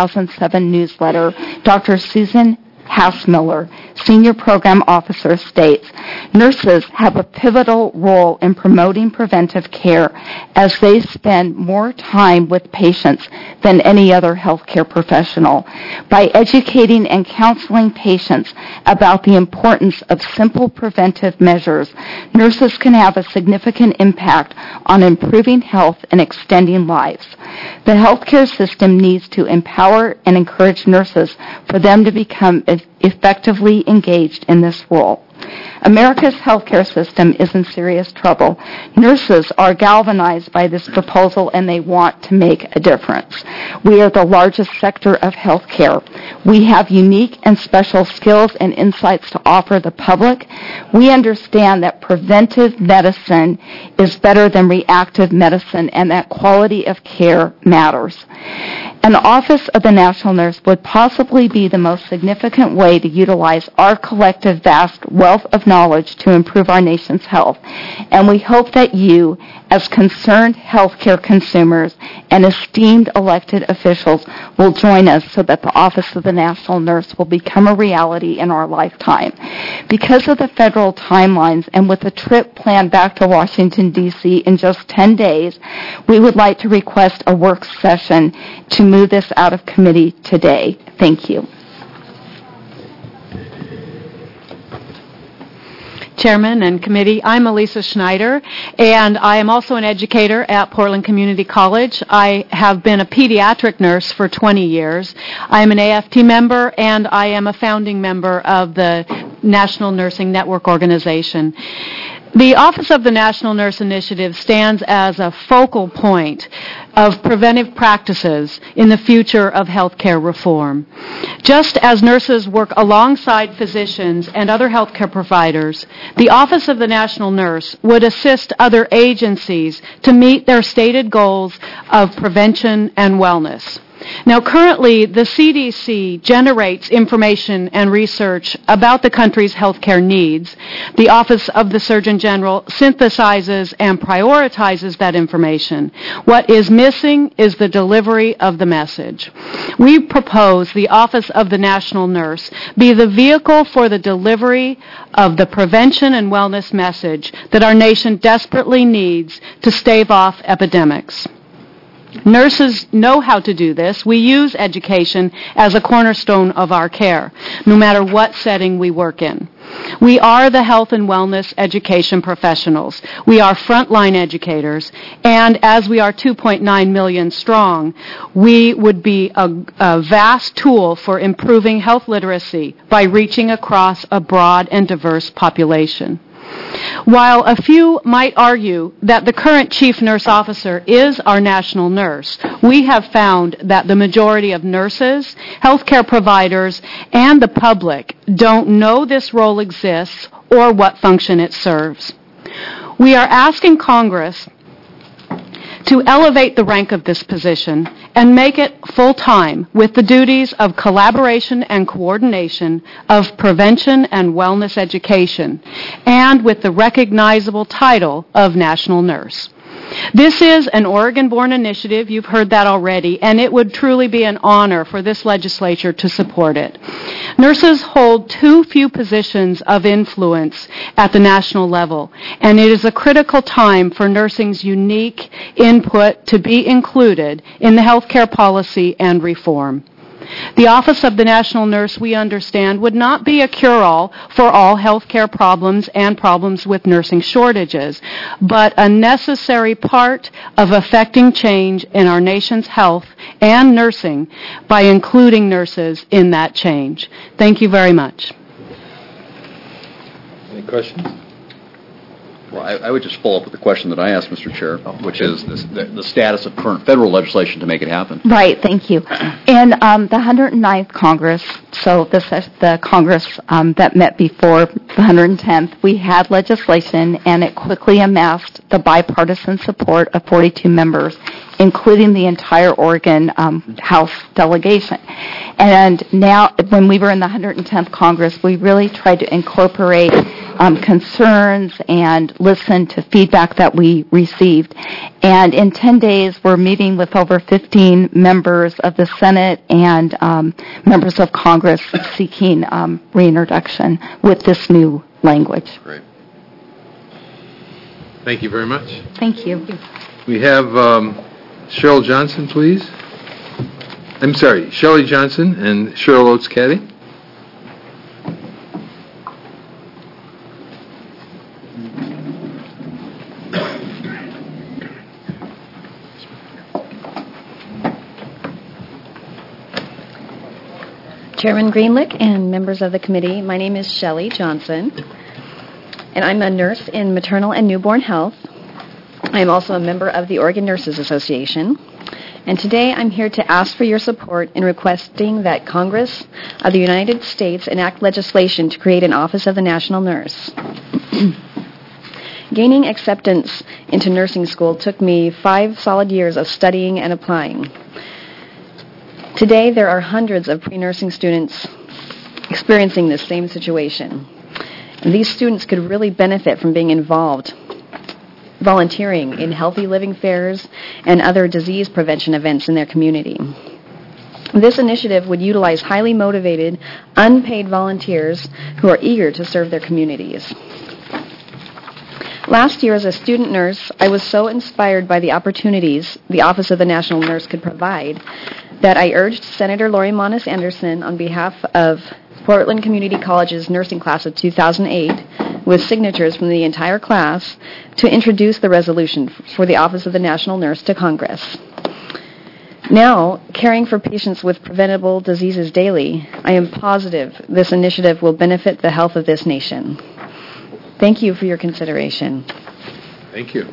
2007 newsletter, Dr. Susan Hassmiller, Senior Program Officer, states, nurses have a pivotal role in promoting preventive care as they spend more time with patients than any other healthcare professional. By educating and counseling patients about the importance of simple preventive measures, nurses can have a significant impact on improving health and extending lives. The healthcare system needs to empower and encourage nurses for them to become effectively engaged in this role. America's healthcare system is in serious trouble. Nurses are galvanized by this proposal and they want to make a difference. We are the largest sector of healthcare. We have unique and special skills and insights to offer the public. We understand that preventive medicine is better than reactive medicine and that quality of care matters. An Office of the National Nurse would possibly be the most significant way to utilize our collective vast wealth of knowledge to improve our nation's health. And we hope that you, as concerned healthcare consumers and esteemed elected officials, will join us so that the Office of the National Nurse will become a reality in our lifetime. Because of the federal timelines and with a trip planned back to Washington, D.C. in just 10 days, we would like to request a work session to move this out of committee today. Thank you. Chairman and committee, I'm Elisa Schneider, and I am also an educator at Portland Community College. I have been a pediatric nurse for 20 years. I am an AFT member, and I am a founding member of the National Nursing Network Organization. The Office of the National Nurse Initiative stands as a focal point of preventive practices in the future of healthcare reform. Just as nurses work alongside physicians and other healthcare providers, the Office of the National Nurse would assist other agencies to meet their stated goals of prevention and wellness. Now, currently, the CDC generates information and research about the country's healthcare needs. The Office of the Surgeon General synthesizes and prioritizes that information. What is missing is the delivery of the message. We propose the Office of the National Nurse be the vehicle for the delivery of the prevention and wellness message that our nation desperately needs to stave off epidemics. Nurses know how to do this. We use education as a cornerstone of our care, no matter what setting we work in. We are the health and wellness education professionals. We are frontline educators, and as we are 2.9 million strong, we would be a vast tool for improving health literacy by reaching across a broad and diverse population. While a few might argue that the current chief nurse officer is our national nurse, we have found that the majority of nurses, healthcare providers, and the public don't know this role exists or what function it serves. We are asking Congress to elevate the rank of this position and make it full-time with the duties of collaboration and coordination of prevention and wellness education, and with the recognizable title of National Nurse. This is an Oregon-born initiative, you've heard that already, and it would truly be an honor for this legislature to support it. Nurses hold too few positions of influence at the national level, and it is a critical time for nursing's unique input to be included in the healthcare policy and reform. The Office of the National Nurse, we understand, would not be a cure-all for all healthcare problems and problems with nursing shortages, but a necessary part of affecting change in our nation's health and nursing by including nurses in that change. Thank you very much. Any questions? Well, I would just follow up with the question that I asked, Mr. Chair, which is the status of current federal legislation to make it happen. Right, thank you. In the 109th Congress, so the Congress that met before the 110th, we had legislation, and it quickly amassed the bipartisan support of 42 members, including the entire Oregon House delegation. And now, when we were in the 110th Congress, we really tried to incorporate concerns and listen to feedback that we received. And in 10 days, we're meeting with over 15 members of the Senate and members of Congress seeking reintroduction with this new language. Great. Thank you very much. Thank you. We have Cheryl Johnson, please. I'm sorry, Shelley Johnson and Cheryl Oates-Caddy. Chairman Greenlick and members of the committee, my name is Shelley Johnson, and I'm a nurse in maternal and newborn health. I am also a member of the Oregon Nurses Association, and today I'm here to ask for your support in requesting that Congress of the United States enact legislation to create an Office of the National Nurse. Gaining acceptance into nursing school took me 5 solid years of studying and applying. Today, there are hundreds of pre-nursing students experiencing this same situation. And these students could really benefit from being involved, volunteering in healthy living fairs and other disease prevention events in their community. This initiative would utilize highly motivated, unpaid volunteers who are eager to serve their communities. Last year, as a student nurse, I was so inspired by the opportunities the Office of the National Nurse could provide that I urged Senator Lori Monis Anderson on behalf of Portland Community College's nursing class of 2008, with signatures from the entire class, to introduce the resolution for the Office of the National Nurse to Congress. Now, caring for patients with preventable diseases daily, I am positive this initiative will benefit the health of this nation. Thank you for your consideration. Thank you.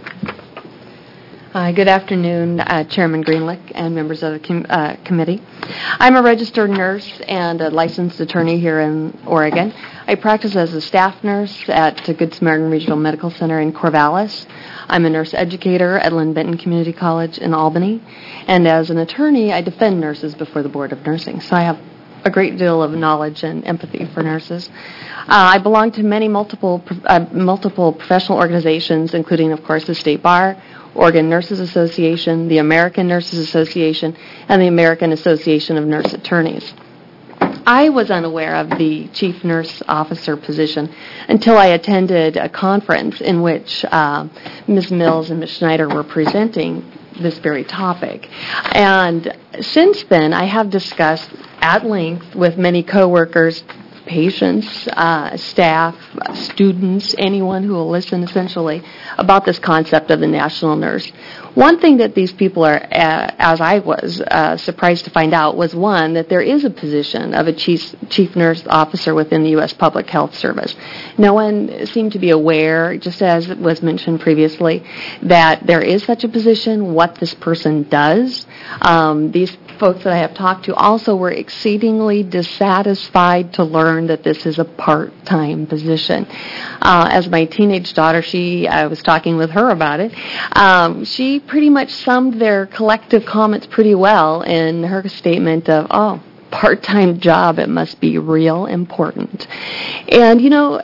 Good afternoon, Chairman Greenlick and members of the committee. I'm a registered nurse and a licensed attorney here in Oregon. I practice as a staff nurse at Good Samaritan Regional Medical Center in Corvallis. I'm a nurse educator at Lynn Benton Community College in Albany. And as an attorney, I defend nurses before the Board of Nursing. So I have a great deal of knowledge and empathy for nurses. I belong to multiple professional organizations, including, of course, the State Bar, Oregon Nurses Association, the American Nurses Association, and the American Association of Nurse Attorneys. I was unaware of the chief nurse officer position until I attended a conference in which Ms. Mills and Ms. Schneider were presenting this very topic. And since then, I have discussed at length with many coworkers, patients, staff, students, anyone who will listen essentially about this concept of the national nurse. One thing that these people are, as I was surprised to find out, was one, that there is a position of a chief nurse officer within the U.S. Public Health Service. No one seemed to be aware, just as it was mentioned previously, that there is such a position, what this person does. These folks that I have talked to also were exceedingly dissatisfied to learn that this is a part-time position. As my teenage daughter, I was talking with her about it, she pretty much summed their collective comments pretty well in her statement of, part-time job, it must be real important. And,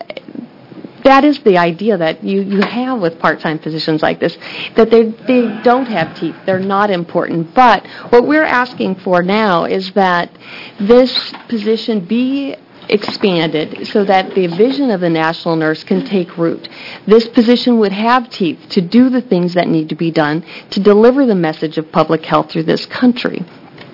that is the idea that you have with part-time positions like this, that they don't have teeth, they're not important. But what we're asking for now is that this position be expanded so that the vision of the national nurse can take root. This position would have teeth to do the things that need to be done to deliver the message of public health through this country.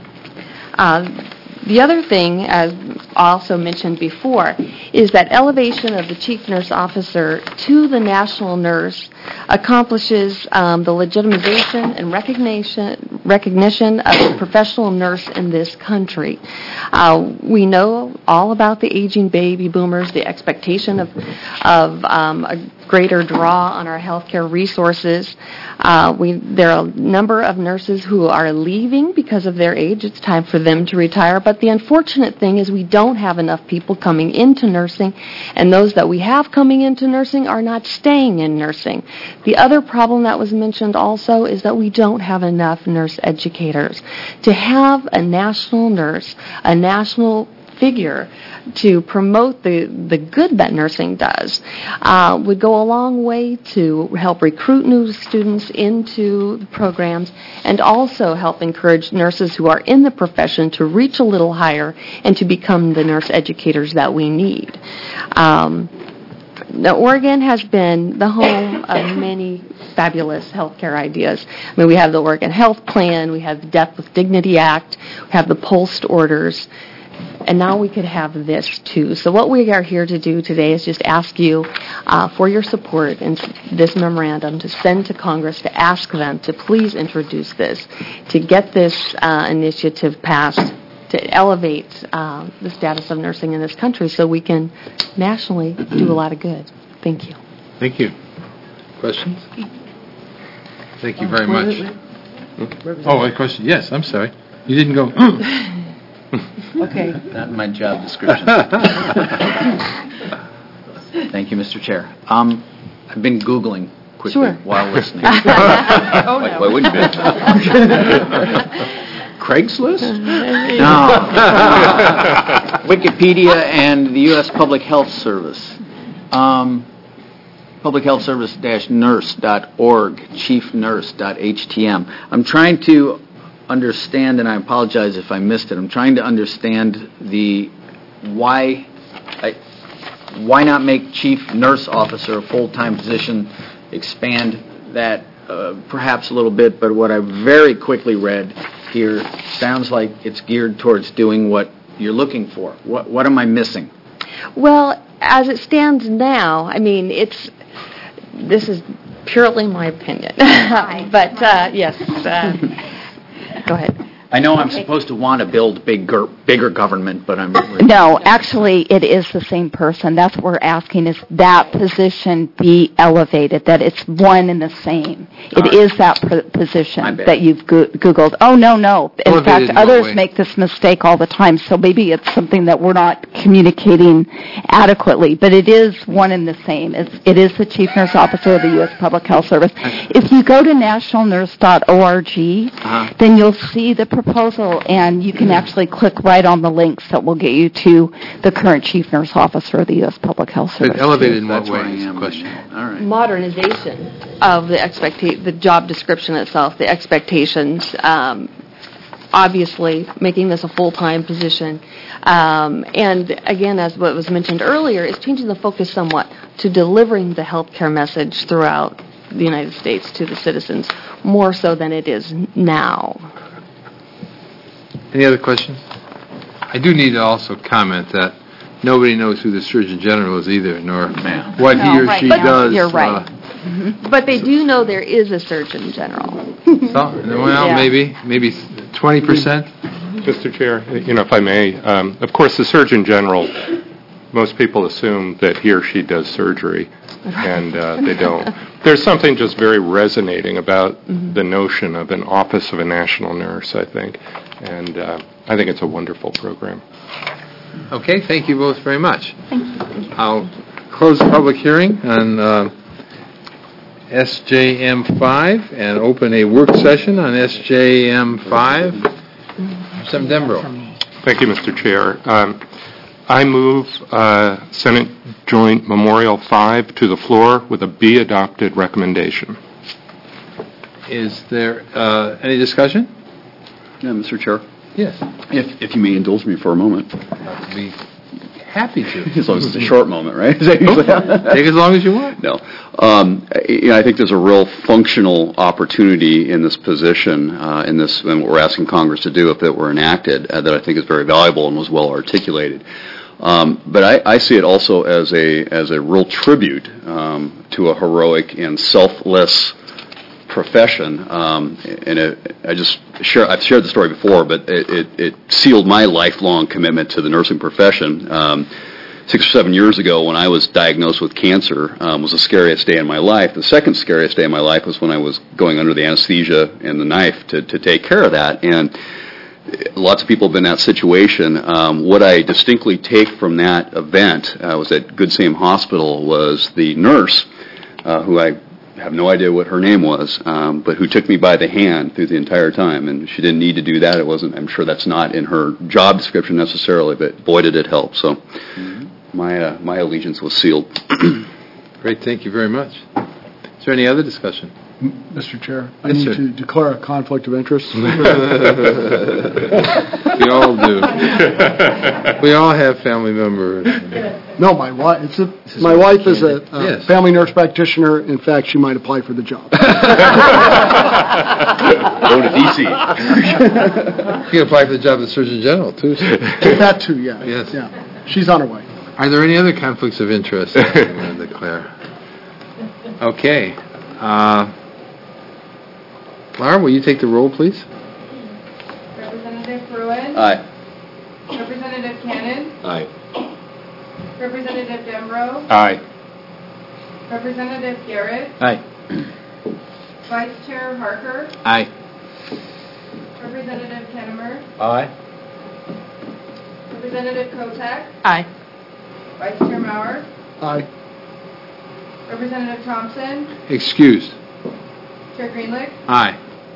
The other thing, as also mentioned before, is that elevation of the chief nurse officer to the national nurse accomplishes the legitimization and recognition of the professional nurse in this country. We know all about the aging baby boomers, the expectation of a greater draw on our healthcare resources. There are a number of nurses who are leaving because of their age. It's time for them to retire. But the unfortunate thing is we don't have enough people coming into nursing, and those that we have coming into nursing are not staying in nursing. The other problem that was mentioned also is that we don't have enough nurse educators. To have a national nurse, a national figure to promote the good that nursing does would go a long way to help recruit new students into the programs and also help encourage nurses who are in the profession to reach a little higher and to become the nurse educators that we need. Now, Oregon has been the home of many fabulous healthcare ideas. I mean, we have the Oregon Health Plan, we have the Death with Dignity Act, we have the POST orders, and now we could have this too. So what we are here to do today is just ask you for your support in this memorandum to send to Congress to ask them to please introduce this, to get this initiative passed, to elevate the status of nursing in this country so we can nationally do a lot of good. Thank you. Thank you. Questions? Thank you very much. A question? Yes, I'm sorry. You didn't go, Okay. Not in my job description. Thank you, Mr. Chair. I've been Googling quickly while listening. Why wouldn't you? Craigslist? No. Wikipedia and the U.S. Public Health Service. publichealthservice-nurse.org, chiefnurse.htm. I'm trying to understand, and I apologize if I missed it, I'm trying to understand why not make chief nurse officer a full-time position, expand that perhaps a little bit, but what I very quickly read here sounds like it's geared towards doing what you're looking for. What am I missing? Well, as it stands now, I mean, this is purely my opinion. But, yes, go ahead. I know I'm supposed to want to build bigger government, but I'm... No, actually, it is the same person. That's what we're asking, is that position be elevated, that it's one and the same. It is that position that you've Googled. Oh, no. In Elevated fact, in what others way? make this mistake all the time, so maybe it's something that we're not communicating adequately. But it is one and the same. It is the Chief Nurse Officer of the U.S. Public Health Service. If you go to nationalnurse.org, then you'll see the proposal, and you can actually click right on the links that will get you to the current Chief Nurse Officer of the U.S. Public Health Service. But elevated in what That's where way I is the am. question? All right. Modernization of the job description itself, the expectations, obviously making this a full-time position. And again, as what was mentioned earlier, is changing the focus somewhat to delivering the healthcare message throughout the United States to the citizens, more so than it is now. Any other questions? I do need to also comment that nobody knows who the Surgeon General is either, nor what he or she does. You're right. But they do know there is a Surgeon General. Well, maybe 20%. Mr. Chair, if I may, of course, the Surgeon General, most people assume that he or she does surgery, and they don't. There's something just very resonating about the notion of an office of a national nurse, I think, and I think it's a wonderful program. Okay, thank you both very much. Thank you. I'll close the public hearing on SJM 5 and open a work session on SJM 5. Mr. Dembro. Thank you, Mr. Chair. I move Senate Joint Memorial 5 to the floor with a be adopted recommendation. Is there any discussion? Yeah, Mr. Chair. Yes. If you may indulge me for a moment. I'd be happy to. As long as it's a short moment, right? Take as long as you want. No. I think there's a real functional opportunity in this position, and what we're asking Congress to do if it were enacted, that I think is very valuable and was well articulated. But I see it also as a real tribute to a heroic and selfless profession, and I've shared the story before, but it sealed my lifelong commitment to the nursing profession. 6 or 7 years ago, when I was diagnosed with cancer, was the scariest day in my life. The second scariest day in my life was when I was going under the anesthesia and the knife to take care of that. And lots of people have been in that situation. What I distinctly take from that event was at Good Same Hospital was the nurse, who I have no idea what her name was, but who took me by the hand through the entire time. And she didn't need to do that. It wasn't. I'm sure that's not in her job description necessarily, but boy, did it help. So my allegiance was sealed. Great. Thank you very much. Is there any other discussion? Mr. Chair, I Yes, need sir. to declare a conflict of interest. We all do. We all have family members. No, my wife. My wife is a Yes. family nurse practitioner. In fact, she might apply for the job. Go to D.C. You can apply for the job of the Surgeon General, too. That too, yeah. Yes. Yeah, she's on her way. Are there any other conflicts of interest that you want to declare? Okay. Laura, will you take the roll, please? Representative Fruin. Aye. Representative Cannon. Aye. Representative Dembro. Aye. Representative Garrett. Aye. Vice Chair Harker. Aye. Representative Kennemer. Aye. Representative Kotek. Aye. Vice Chair Maurer. Aye. Representative Thompson. Excused. Chair Greenlick. Aye.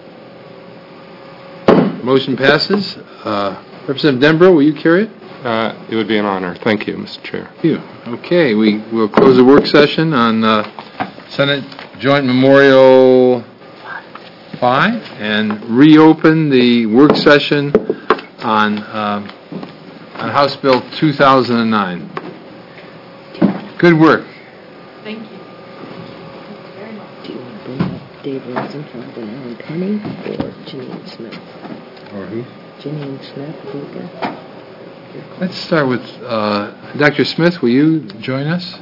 Motion passes. Representative Dembro, will you carry it? It would be an honor. Thank you, Mr. Chair. Thank you. Okay, we will close the work session on Senate Joint Memorial 5 and reopen the work session on House Bill 2009. Good work. Thank you. Do you want to bring up Dave Rosenfeld and Alan Penny or Janine Smith? Or who? Janine Smith, Luca. Let's start with Dr. Smith. Will you join us?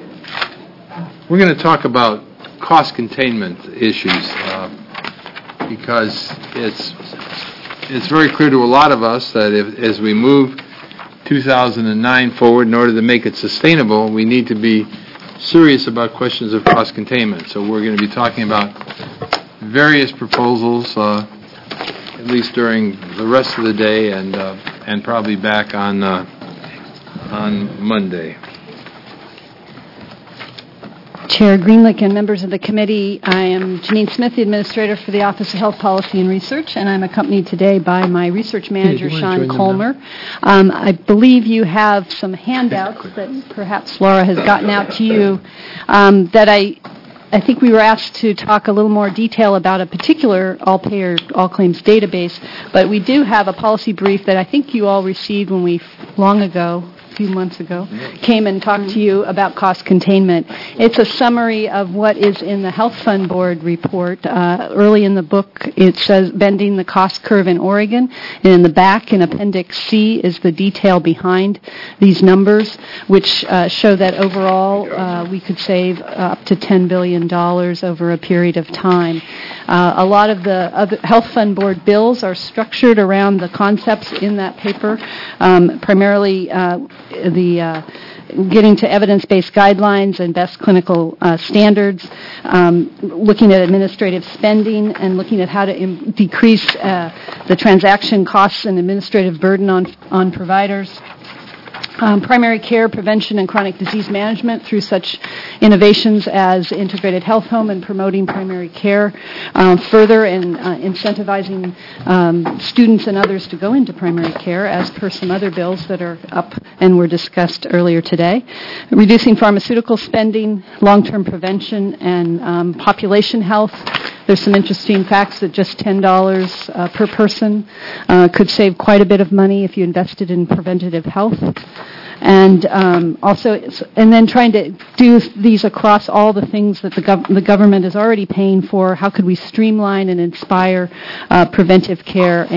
We're going to talk about cost containment issues. You because it's very clear to a lot of us that as we move 2009 forward, in order to make it sustainable, we need to be serious about questions of cost containment. So we're going to be talking about various proposals, at least during the rest of the day, and probably back on Monday. Chair Greenlick and members of the committee, I am Janine Smith, the Administrator for the Office of Health Policy and Research, and I'm accompanied today by my Research Manager, Sean Colmer. I believe you have some handouts that perhaps Laura has gotten out to you that I think we were asked to talk a little more detail about a particular all-payer, all-claims database, but we do have a policy brief that I think you all received when we, long ago, a few months ago, came and talked to you about cost containment. It's a summary of what is in the Health Fund Board report. Early in the book, it says Bending the Cost Curve in Oregon, and in the back, in Appendix C, is the detail behind these numbers, which show that overall we could save up to $10 billion over a period of time. A lot of the other Health Fund Board bills are structured around the concepts in that paper, primarily the getting to evidence-based guidelines and best clinical standards, looking at administrative spending and looking at how to decrease the transaction costs and administrative burden on providers. Primary care, prevention, and chronic disease management through such innovations as integrated health home and promoting primary care, further and incentivizing students and others to go into primary care, as per some other bills that are up and were discussed earlier today. Reducing pharmaceutical spending, long-term prevention, and population health. There's some interesting facts that just $10 per person could save quite a bit of money if you invested in preventative health. And and then trying to do these across all the things that the government is already paying for. How could we streamline and inspire preventive care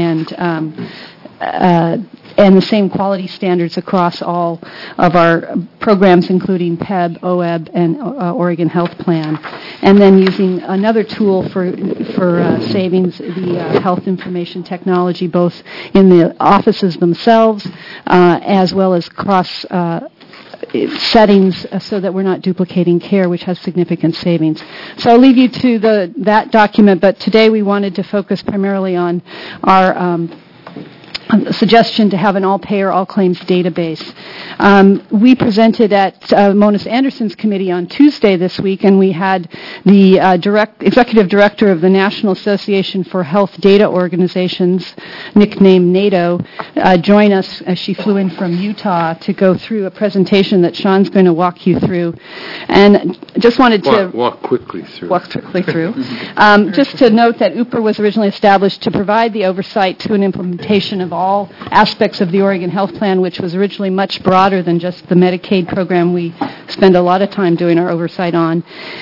and the same quality standards across all of our programs, including PEB, OEB, and Oregon Health Plan. And then using another tool for savings, the health information technology, both in the offices themselves as well as cross settings, so that we're not duplicating care, which has significant savings. So I'll leave you to that document, but today we wanted to focus primarily on our suggestion to have an all-payer, all-claims database. We presented at Monis Anderson's committee on Tuesday this week, and we had the executive director of the National Association for Health Data Organizations, nicknamed NATO, join us as she flew in from Utah to go through a presentation that Sean's going to walk you through. And just wanted to walk quickly through. Just to note that UPR was originally established to provide the oversight to an implementation of all aspects of the Oregon Health Plan, which was originally much broader than just the Medicaid program we spend a lot of time doing our oversight on.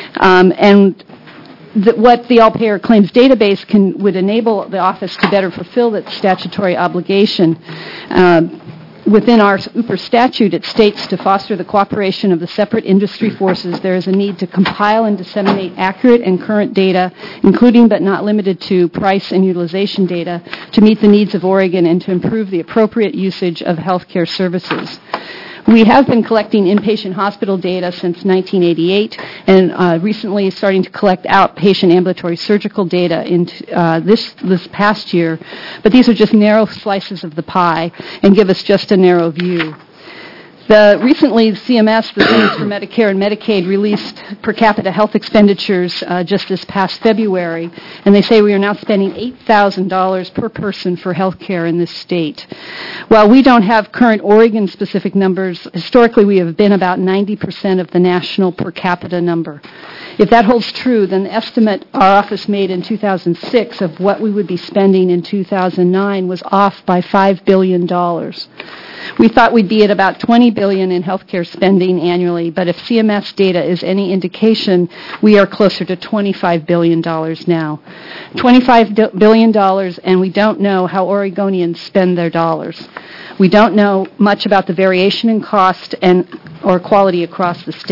What the all-payer claims database would enable the office to better fulfill that statutory obligation. Within our UPR statute, it states to foster the cooperation of the separate industry forces, there is a need to compile and disseminate accurate and current data, including but not limited to price and utilization data, to meet the needs of Oregon and to improve the appropriate usage of healthcare services. We have been collecting inpatient hospital data since 1988, and recently starting to collect outpatient ambulatory surgical data in this past year. But these are just narrow slices of the pie and give us just a narrow view. Recently, CMS, the Centers for Medicare and Medicaid, released per capita health expenditures just this past February, and they say we are now spending $8,000 per person for health care in this state. While we don't have current Oregon-specific numbers, historically we have been about 90% of the national per capita number. If that holds true, then the estimate our office made in 2006 of what we would be spending in 2009 was off by $5 billion. We thought we'd be at about $20 billion in healthcare spending annually, but if CMS data is any indication, we are closer to $25 billion now. $25 billion, and we don't know how Oregonians spend their dollars. We don't know much about the variation in cost or quality across the state.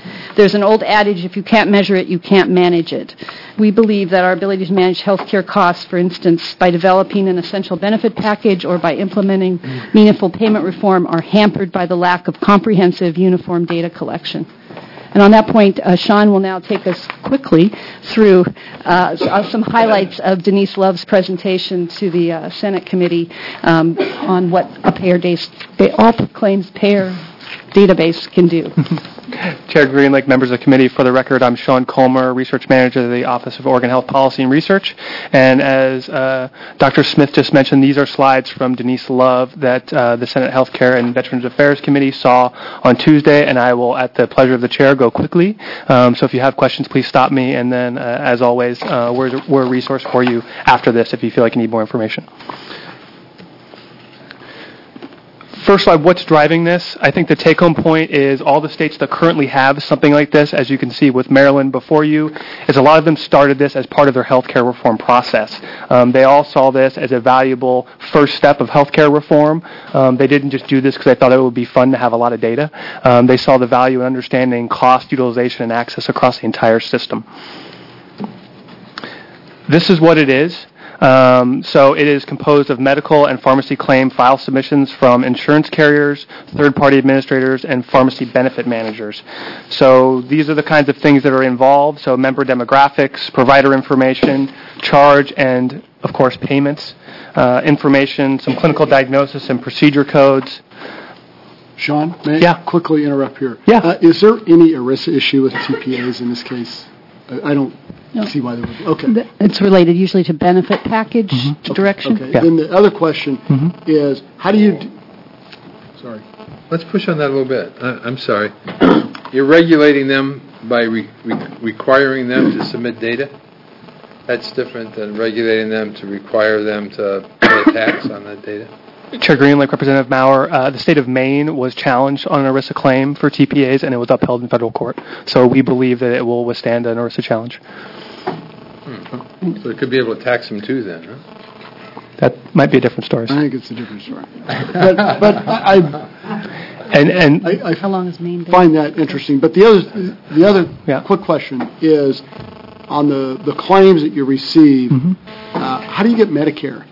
There's an old adage, if you can't measure it, you can't manage it. We believe that our ability to manage healthcare costs, for instance, by developing an essential benefit package or by implementing meaningful payment reform, are hampered by the lack of comprehensive, uniform data collection. And on that point, Sean will now take us quickly through some highlights of Denise Love's presentation to the Senate committee on what a all claims payer database can do. Chair Greenlake, members of the committee, for the record, I'm Sean Colmer, Research Manager of the Office of Oregon Health Policy and Research. And as Dr. Smith just mentioned, these are slides from Denise Love that the Senate Healthcare and Veterans Affairs Committee saw on Tuesday, and I will, at the pleasure of the chair, go quickly. So if you have questions, please stop me, and then, as always, we're a resource for you after this if you feel like you need more information. First slide, what's driving this? I think the take-home point is all the states that currently have something like this, as you can see with Maryland before you, is a lot of them started this as part of their healthcare reform process. They all saw this as a valuable first step of healthcare reform. They didn't just do this because they thought it would be fun to have a lot of data. They saw the value in understanding cost, utilization, and access across the entire system. This is what it is. So it is composed of medical and pharmacy claim file submissions from insurance carriers, third-party administrators, and pharmacy benefit managers. So these are the kinds of things that are involved. So member demographics, provider information, charge, and, of course, payments, information, some clinical diagnosis and procedure codes. Sean, may I quickly interrupt here? Yeah. Is there any ERISA issue with TPAs in this case? I don't see why there would be. Okay. It's related usually to benefit package direction. Okay. Yeah. Then the other question is, how do you... Sorry. Let's push on that a little bit. I'm sorry. You're regulating them by requiring them to submit data? That's different than regulating them to require them to pay a tax on that data? Chair Greenlake, Representative Maurer, the state of Maine was challenged on an ERISA claim for TPAs, and it was upheld in federal court. So we believe that it will withstand an ERISA challenge. So it could be able to tax them too then, huh? That might be a different story. I think it's a different story. but I how long is Maine find that interesting. But the other quick question is, on the claims that you receive, how do you get Medicare?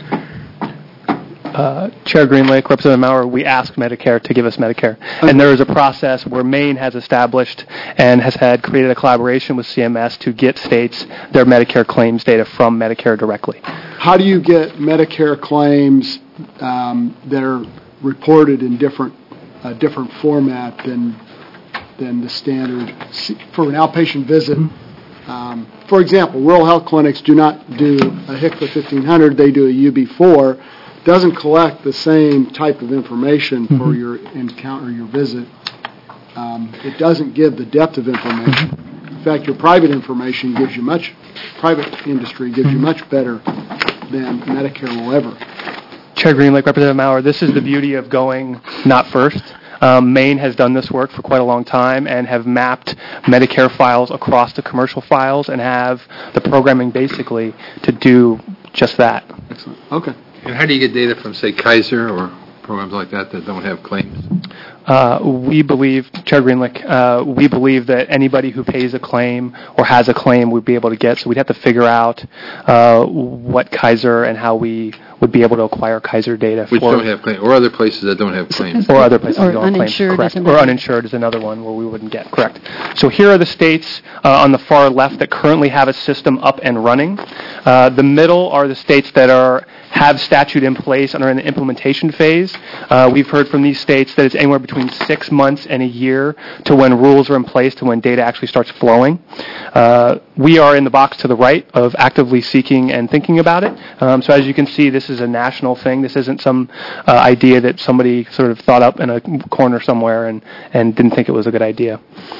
Chair Greenlake, Representative Maurer, we ask Medicare to give us Medicare. And there is a process where Maine has established and has created a collaboration with CMS to get states their Medicare claims data from Medicare directly. How do you get Medicare claims that are reported in different format than the standard for an outpatient visit? For example, rural health clinics do not do a HCLA 1500, they do a UB4. Doesn't collect the same type of information for your encounter, your visit. It doesn't give the depth of information. In fact, your private information gives you private industry gives you much better than Medicare will ever. Chair Greenlake, Representative Maurer, this is the beauty of going not first. Maine has done this work for quite a long time and have mapped Medicare files across the commercial files and have the programming basically to do just that. Excellent. Okay. And how do you get data from, say, Kaiser or programs like that don't have claims? We believe, Chair Greenlake, we believe that anybody who pays a claim or has a claim would be able to get, so we'd have to figure out what Kaiser and how we would be able to acquire Kaiser data. Which don't have claims, or other places that don't have claims. Or other places that don't have claims, correct. Or uninsured is another one where we wouldn't get, correct. So here are the states on the far left that currently have a system up and running. The middle are the states that have statute in place and are in the implementation phase. We've heard from these states that it's anywhere between 6 months and a year to when rules are in place to when data actually starts flowing. We are in the box to the right of actively seeking and thinking about it. So as you can see, this is a national thing. This isn't some idea that somebody sort of thought up in a corner somewhere and didn't think it was a good idea.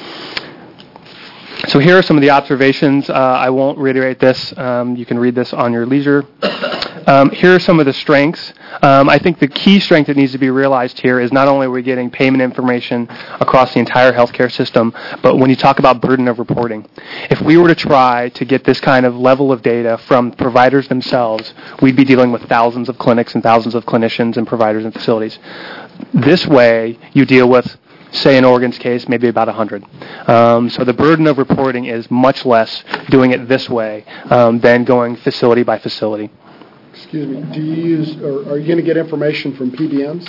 So here are some of the observations. I won't reiterate this. You can read this on your leisure. Here are some of the strengths. I think the key strength that needs to be realized here is not only are we getting payment information across the entire healthcare system, but when you talk about burden of reporting. If we were to try to get this kind of level of data from providers themselves, we'd be dealing with thousands of clinics and thousands of clinicians and providers and facilities. This way, you deal with say in Oregon's case, maybe about 100. So the burden of reporting is much less doing it this way than going facility by facility. Excuse me, do you use, or are you going to get information from PBMs?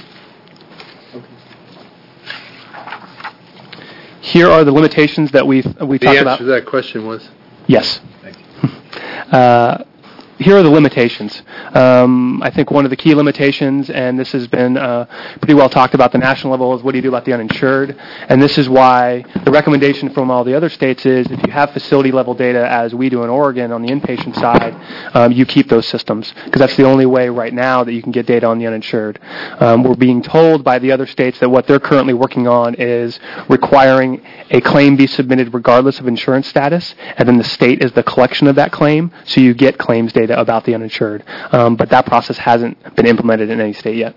Here are the limitations that we talked about. The answer to that question was? Yes. Thank you. Here are the limitations. I think one of the key limitations, and this has been pretty well talked about at the national level, is what do you do about the uninsured? And this is why the recommendation from all the other states is if you have facility-level data, as we do in Oregon on the inpatient side, you keep those systems, because that's the only way right now that you can get data on the uninsured. We're being told by the other states that what they're currently working on is requiring a claim be submitted regardless of insurance status, and then the state is the collection of that claim, so you get claims data about the uninsured. But that process hasn't been implemented in any state yet.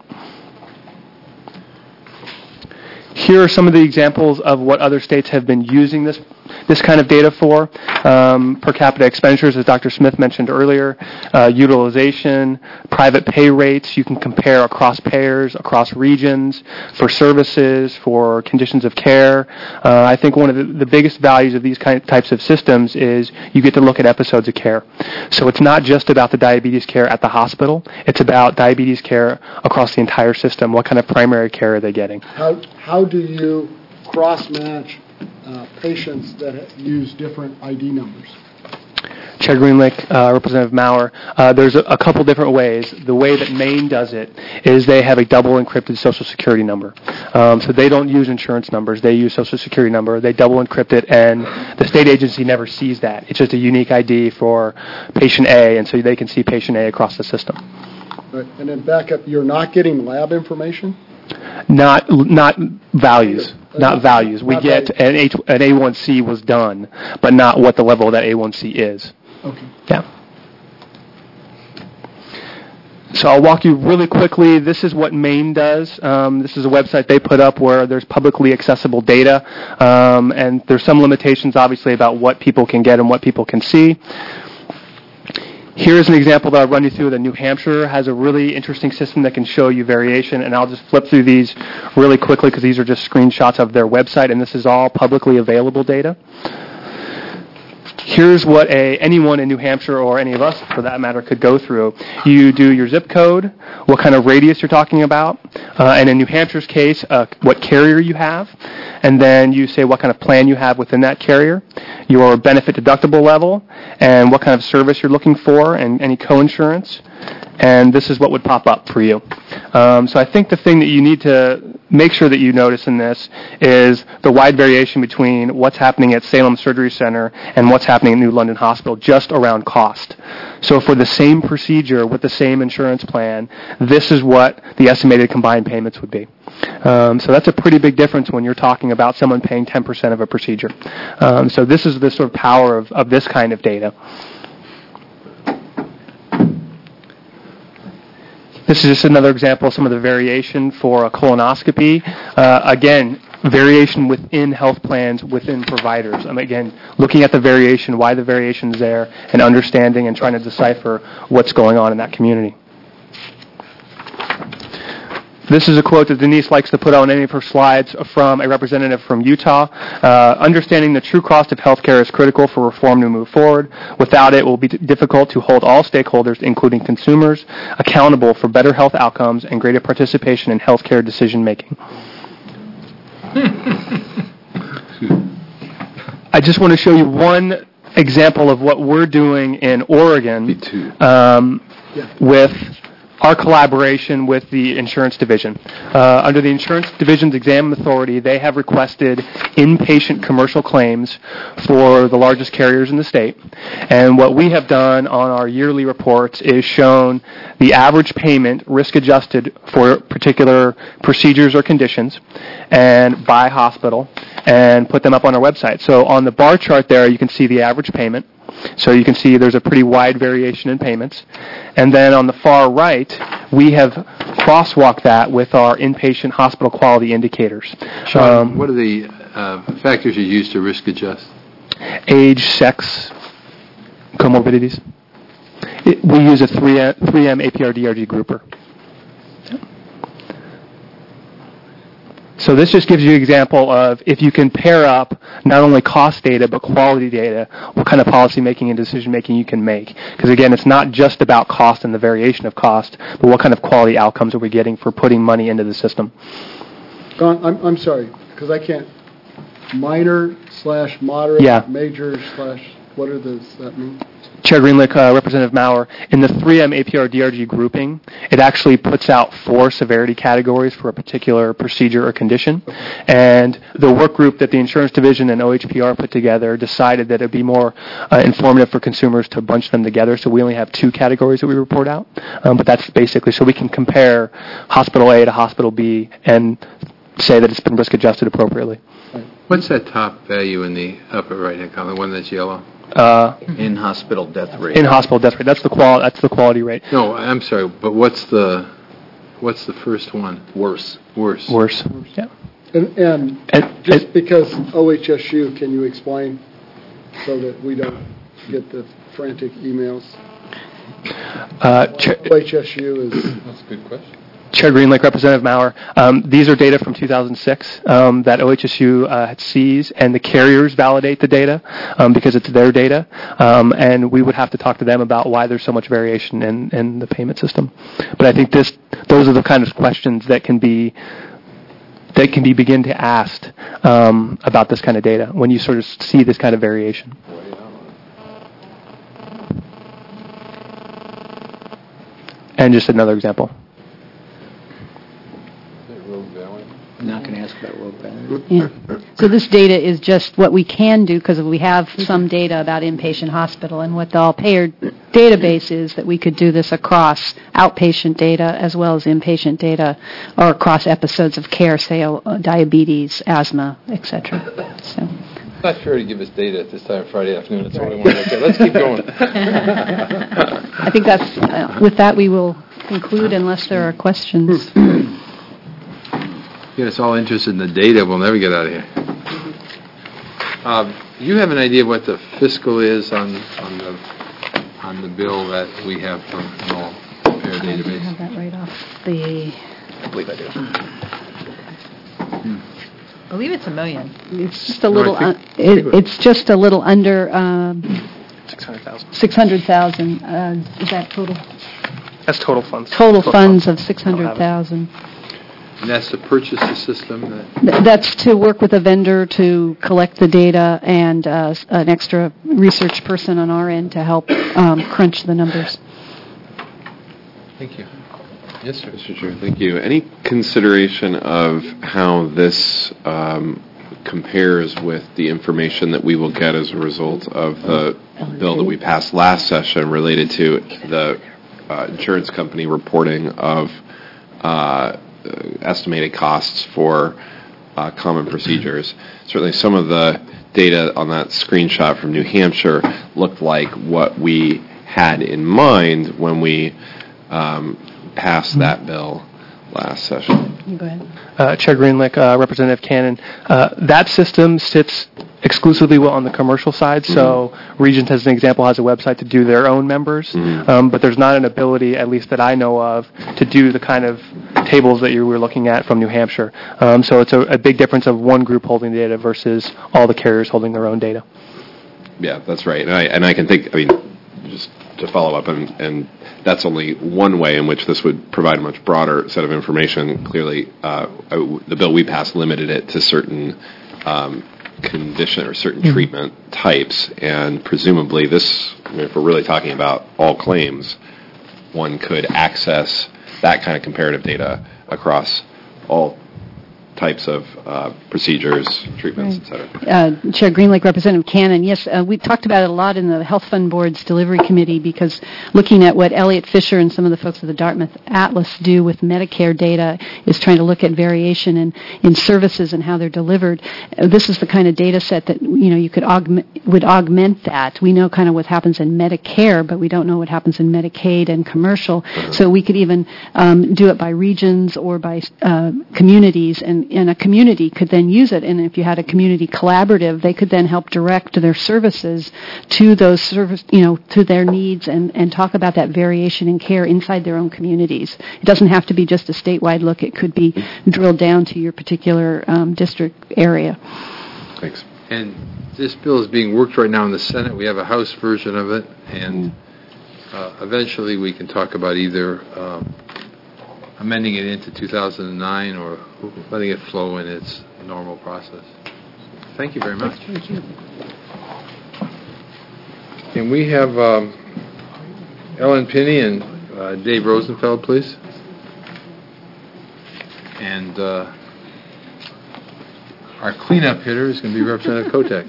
Here are some of the examples of what other states have been using this kind of data for. Per capita expenditures, as Dr. Smith mentioned earlier, utilization, private pay rates. You can compare across payers, across regions, for services, for conditions of care. I think one of the biggest values of these types of systems is you get to look at episodes of care. So it's not just about the diabetes care at the hospital. It's about diabetes care across the entire system. What kind of primary care are they getting? How do you cross-match patients that use different ID numbers? Chair Greenlick, Representative Maurer, there's a couple different ways. The way that Maine does it is they have a double encrypted Social Security number. So they don't use insurance numbers. They use Social Security number. They double encrypt it, and the state agency never sees that. It's just a unique ID for patient A, and so they can see patient A across the system. Right. And then back up, you're not getting lab information? Not values. Not values. We get an A1C was done, but not what the level of that A1C is. Okay. Yeah. So I'll walk you really quickly. This is what Maine does. This is a website they put up where there's publicly accessible data, and there's some limitations, obviously, about what people can get and what people can see. Here's an example that I'll run you through that New Hampshire has a really interesting system that can show you variation, and I'll just flip through these really quickly because these are just screenshots of their website, and this is all publicly available data. Here's what anyone in New Hampshire, or any of us for that matter, could go through. You do your zip code, what kind of radius you're talking about, and in New Hampshire's case, what carrier you have, and then you say what kind of plan you have within that carrier, your benefit deductible level, and what kind of service you're looking for, and any coinsurance. And this is what would pop up for you. So I think the thing that you need to make sure that you notice in this is the wide variation between what's happening at Salem Surgery Center and what's happening at New London Hospital just around cost. So for the same procedure with the same insurance plan, this is what the estimated combined payments would be. So that's a pretty big difference when you're talking about someone paying 10% of a procedure. So this is the sort of power of this kind of data. This is just another example of some of the variation for a colonoscopy. Again, variation within health plans, within providers. Again, looking at the variation, why the variation is there, and understanding and trying to decipher what's going on in that community. This is a quote that Denise likes to put on any of her slides from a representative from Utah. Understanding the true cost of healthcare is critical for reform to move forward. Without it, it will be difficult to hold all stakeholders, including consumers, accountable for better health outcomes and greater participation in healthcare decision-making. I just want to show you one example of what we're doing in Oregon with our collaboration with the insurance division. Under the insurance division's exam authority, they have requested inpatient commercial claims for the largest carriers in the state. And what we have done on our yearly reports is shown the average payment, risk adjusted, for particular procedures or conditions and by hospital, and put them up on our website. So on the bar chart there, you can see the average payment. So you can see there's a pretty wide variation in payments. And then on the far right, we have crosswalked that with our inpatient hospital quality indicators. Sean, what are the factors you use to risk adjust? Age, sex, comorbidities. We use a 3M APR-DRG grouper. So this just gives you an example of if you can pair up not only cost data but quality data, what kind of policy making and decision making you can make. Because again, it's not just about cost and the variation of cost, but what kind of quality outcomes are we getting for putting money into the system. I'm sorry, because I can't. Minor/moderate, major/ what does that mean? Chair Greenlick, Representative Maurer, in the 3M APR DRG grouping, it actually puts out 4 severity categories for a particular procedure or condition. And the work group that the Insurance Division and OHPR put together decided that it would be more informative for consumers to bunch them together. So we only have 2 categories that we report out. But that's basically so we can compare Hospital A to Hospital B and say that it's been risk adjusted appropriately. What's that top value in the upper right-hand column, the one that's yellow? In-hospital death rate. In-hospital death rate. That's the quality rate. No, I'm sorry, but what's the first one? Worse. Yeah. And just because OHSU, can you explain so that we don't get the frantic emails? OHSU is... That's a good question. Chair Greenlick, Representative Maurer, these are data from 2006 that OHSU sees, and the carriers validate the data because it's their data, and we would have to talk to them about why there's so much variation in the payment system. But I think those are the kind of questions that can be begin to asked about this kind of data when you sort of see this kind of variation. And just another example. I'm not going to ask about Rogue Valley. Yeah. So this data is just what we can do because we have some data about inpatient hospital, and what the all-payer database is that we could do this across outpatient data as well as inpatient data, or across episodes of care, say diabetes, asthma, etc. So. It's not fair to give us data at this time Friday afternoon. That's all we want to look at. Let's keep going. I think that's with that we will conclude unless there are questions. Get us all interested in the data, we'll never get out of here. You have an idea of what the fiscal is on the bill that we have from an all-payer database? I have that right off the... I believe I do. I believe it's $1 million. It's just a little. It's just a little under 600,000. 600,000. Is that total? That's total funds. Total funds of 600,000. And that's to purchase the system? That's to work with a vendor to collect the data and an extra research person on our end to help crunch the numbers. Thank you. Yes, sir. Mr. Chair, thank you. Any consideration of how this compares with the information that we will get as a result of the bill that we passed last session related to the insurance company reporting of estimated costs for common procedures? Certainly some of the data on that screenshot from New Hampshire looked like what we had in mind when we passed that bill last session. Go ahead. Chair Greenlick, Representative Cannon, that system sits exclusively on the commercial side, so Regent, as an example, has a website to do their own members, but there's not an ability, at least that I know of, to do the kind of tables that you were looking at from New Hampshire. So it's a big difference of one group holding the data versus all the carriers holding their own data. Yeah, that's right. And I can think, just to follow up, and that's only one way in which this would provide a much broader set of information. Clearly, the bill we passed limited it to certain condition or certain treatment types, and presumably this, if we're really talking about all claims, one could access that kind of comparative data across all types of procedures, treatments, et cetera. Chair Greenlick, Representative Cannon, yes, we talked about it a lot in the Health Fund Board's delivery committee because looking at what Elliot Fisher and some of the folks at the Dartmouth Atlas do with Medicare data is trying to look at variation in services and how they're delivered. This is the kind of data set that you could augment that. We know kind of what happens in Medicare, but we don't know what happens in Medicaid and commercial. So we could even do it by regions or by communities and in a community could then use it. And if you had a community collaborative, they could then help direct their services to those to their needs and talk about that variation in care inside their own communities. It doesn't have to be just a statewide look. It could be drilled down to your particular district area. Thanks. And this bill is being worked right now in the Senate. We have a House version of it, and eventually we can talk about either amending it into 2009 or letting it flow in its normal process. Thank you very much. Thank you. Can we have Ellen Pinney and Dave Rosenfeld, please? And our cleanup hitter is going to be Representative Kotek.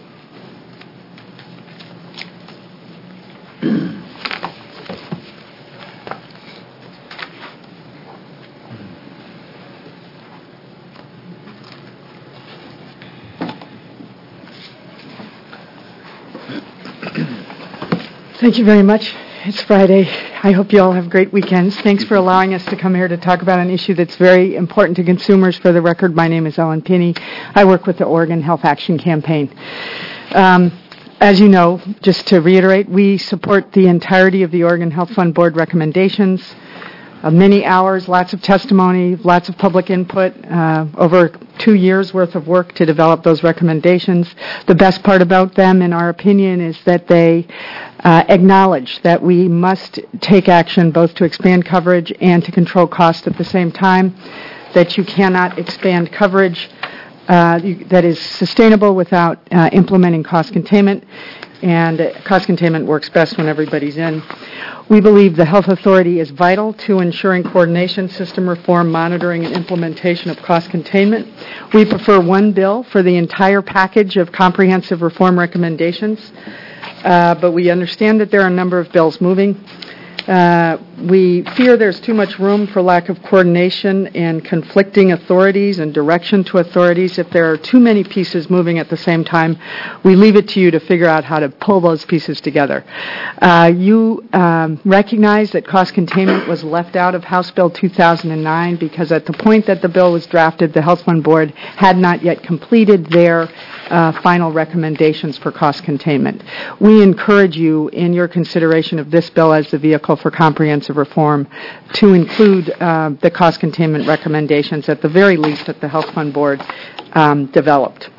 Thank you very much. It's Friday. I hope you all have great weekends. Thanks for allowing us to come here to talk about an issue that's very important to consumers. For the record, my name is Ellen Pinney. I work with the Oregon Health Action Campaign. As you know, just to reiterate, we support the entirety of the Oregon Health Fund Board recommendations. Many hours, lots of testimony, lots of public input, over 2 years' worth of work to develop those recommendations. The best part about them, in our opinion, is that they acknowledge that we must take action both to expand coverage and to control cost at the same time, that you cannot expand coverage that is sustainable without implementing cost containment, and cost containment works best when everybody's in. We believe the health authority is vital to ensuring coordination, system reform, monitoring, and implementation of cost containment. We prefer one bill for the entire package of comprehensive reform recommendations, but we understand that there are a number of bills moving. We fear there's too much room for lack of coordination and conflicting authorities and direction to authorities. If there are too many pieces moving at the same time, we leave it to you to figure out how to pull those pieces together. You recognize that cost containment was left out of House Bill 2009 because at the point that the bill was drafted, the Health Fund Board had not yet completed their final recommendations for cost containment. We encourage you in your consideration of this bill as the vehicle for comprehensive reform to include the cost containment recommendations, at the very least, that the Health Fund Board developed.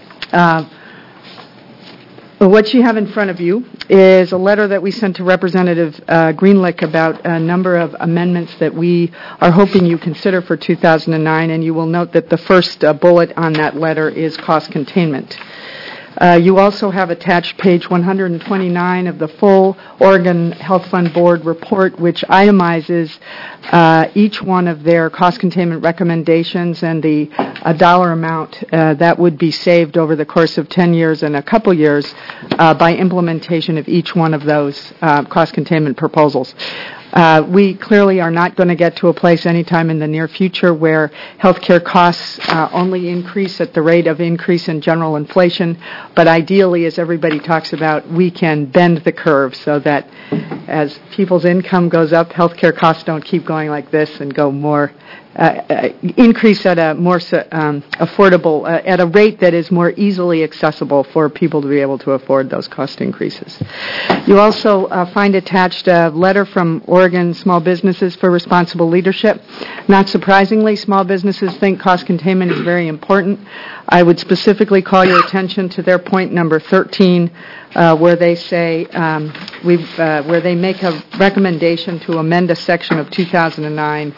What you have in front of you is a letter that we sent to Representative Greenlick about a number of amendments that we are hoping you consider for 2009, and you will note that the first bullet on that letter is cost containment. You also have attached page 129 of the full Oregon Health Fund Board report, which itemizes each one of their cost containment recommendations and the dollar amount that would be saved over the course of 10 years and a couple years by implementation of each one of those cost containment proposals. We clearly are not going to get to a place anytime in the near future where healthcare costs only increase at the rate of increase in general inflation, but ideally, as everybody talks about, we can bend the curve so that as people's income goes up, healthcare costs don't keep going like this and go more increase at a more affordable, at a rate that is more easily accessible for people to be able to afford those cost increases. You also find attached a letter from Oregon Small Businesses for Responsible Leadership. Not surprisingly, small businesses think cost containment is very important. I would specifically call your attention to their point number 13, where they say where they make a recommendation to amend a section of 2009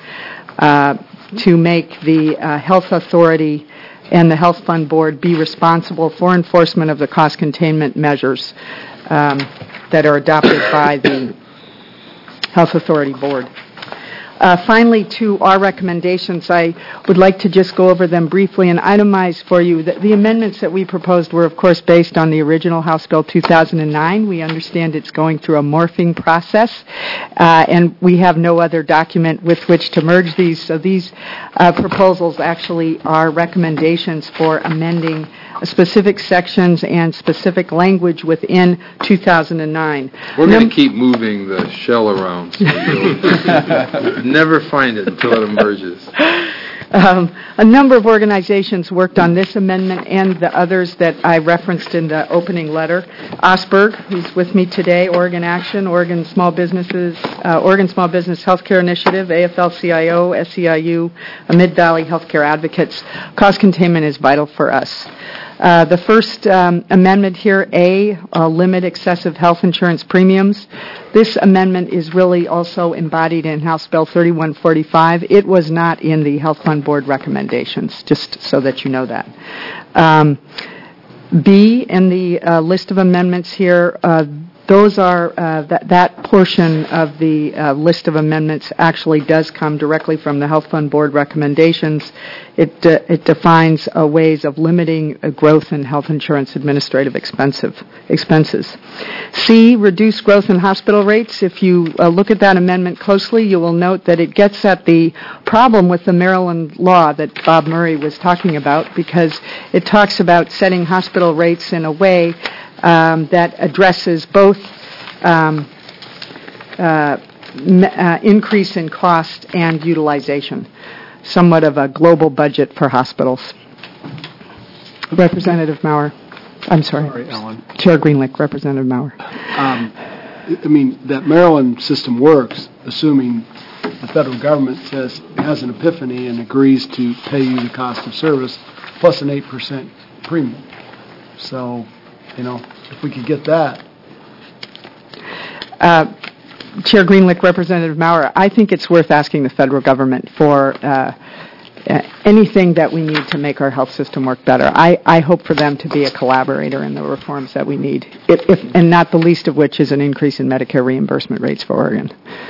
to make the health authority and the Health Fund Board be responsible for enforcement of the cost containment measures that are adopted by the Health Authority Board. Finally, to our recommendations, I would like to just go over them briefly and itemize for you. The amendments that we proposed were, of course, based on the original House Bill 2009. We understand it's going through a morphing process, and we have no other document with which to merge these. So these proposals actually are recommendations for amending specific sections and specific language within 2009. We're going to keep moving the shell around, so you'll never find it until it emerges. A number of organizations worked on this amendment and the others that I referenced in the opening letter. OSBERG, who's with me today, Oregon Action, Oregon Small Business Healthcare Initiative, AFL-CIO, SEIU, Mid-Valley Healthcare Advocates. Cost containment is vital for us. The first amendment here, limit excessive health insurance premiums. This amendment is really also embodied in House Bill 3145. It was not in the Health Fund Board recommendations, just so that you know that. B, in the list of amendments here, those are, that portion of the list of amendments actually does come directly from the Health Fund Board recommendations. It defines ways of limiting growth in health insurance administrative expenses. C, reduce growth in hospital rates. If you look at that amendment closely, you will note that it gets at the problem with the Maryland law that Bob Murray was talking about, because it talks about setting hospital rates in a way that addresses both increase in cost and utilization, somewhat of a global budget for hospitals. Representative Maurer. I'm sorry, Ellen. Chair Greenlick, Representative Maurer. That Maryland system works, assuming the federal government has an epiphany and agrees to pay you the cost of service plus an 8% premium. So, if we could get that. Chair Greenlick, Representative Maurer, I think it's worth asking the federal government for anything that we need to make our health system work better. I hope for them to be a collaborator in the reforms that we need, and not the least of which is an increase in Medicare reimbursement rates for Oregon.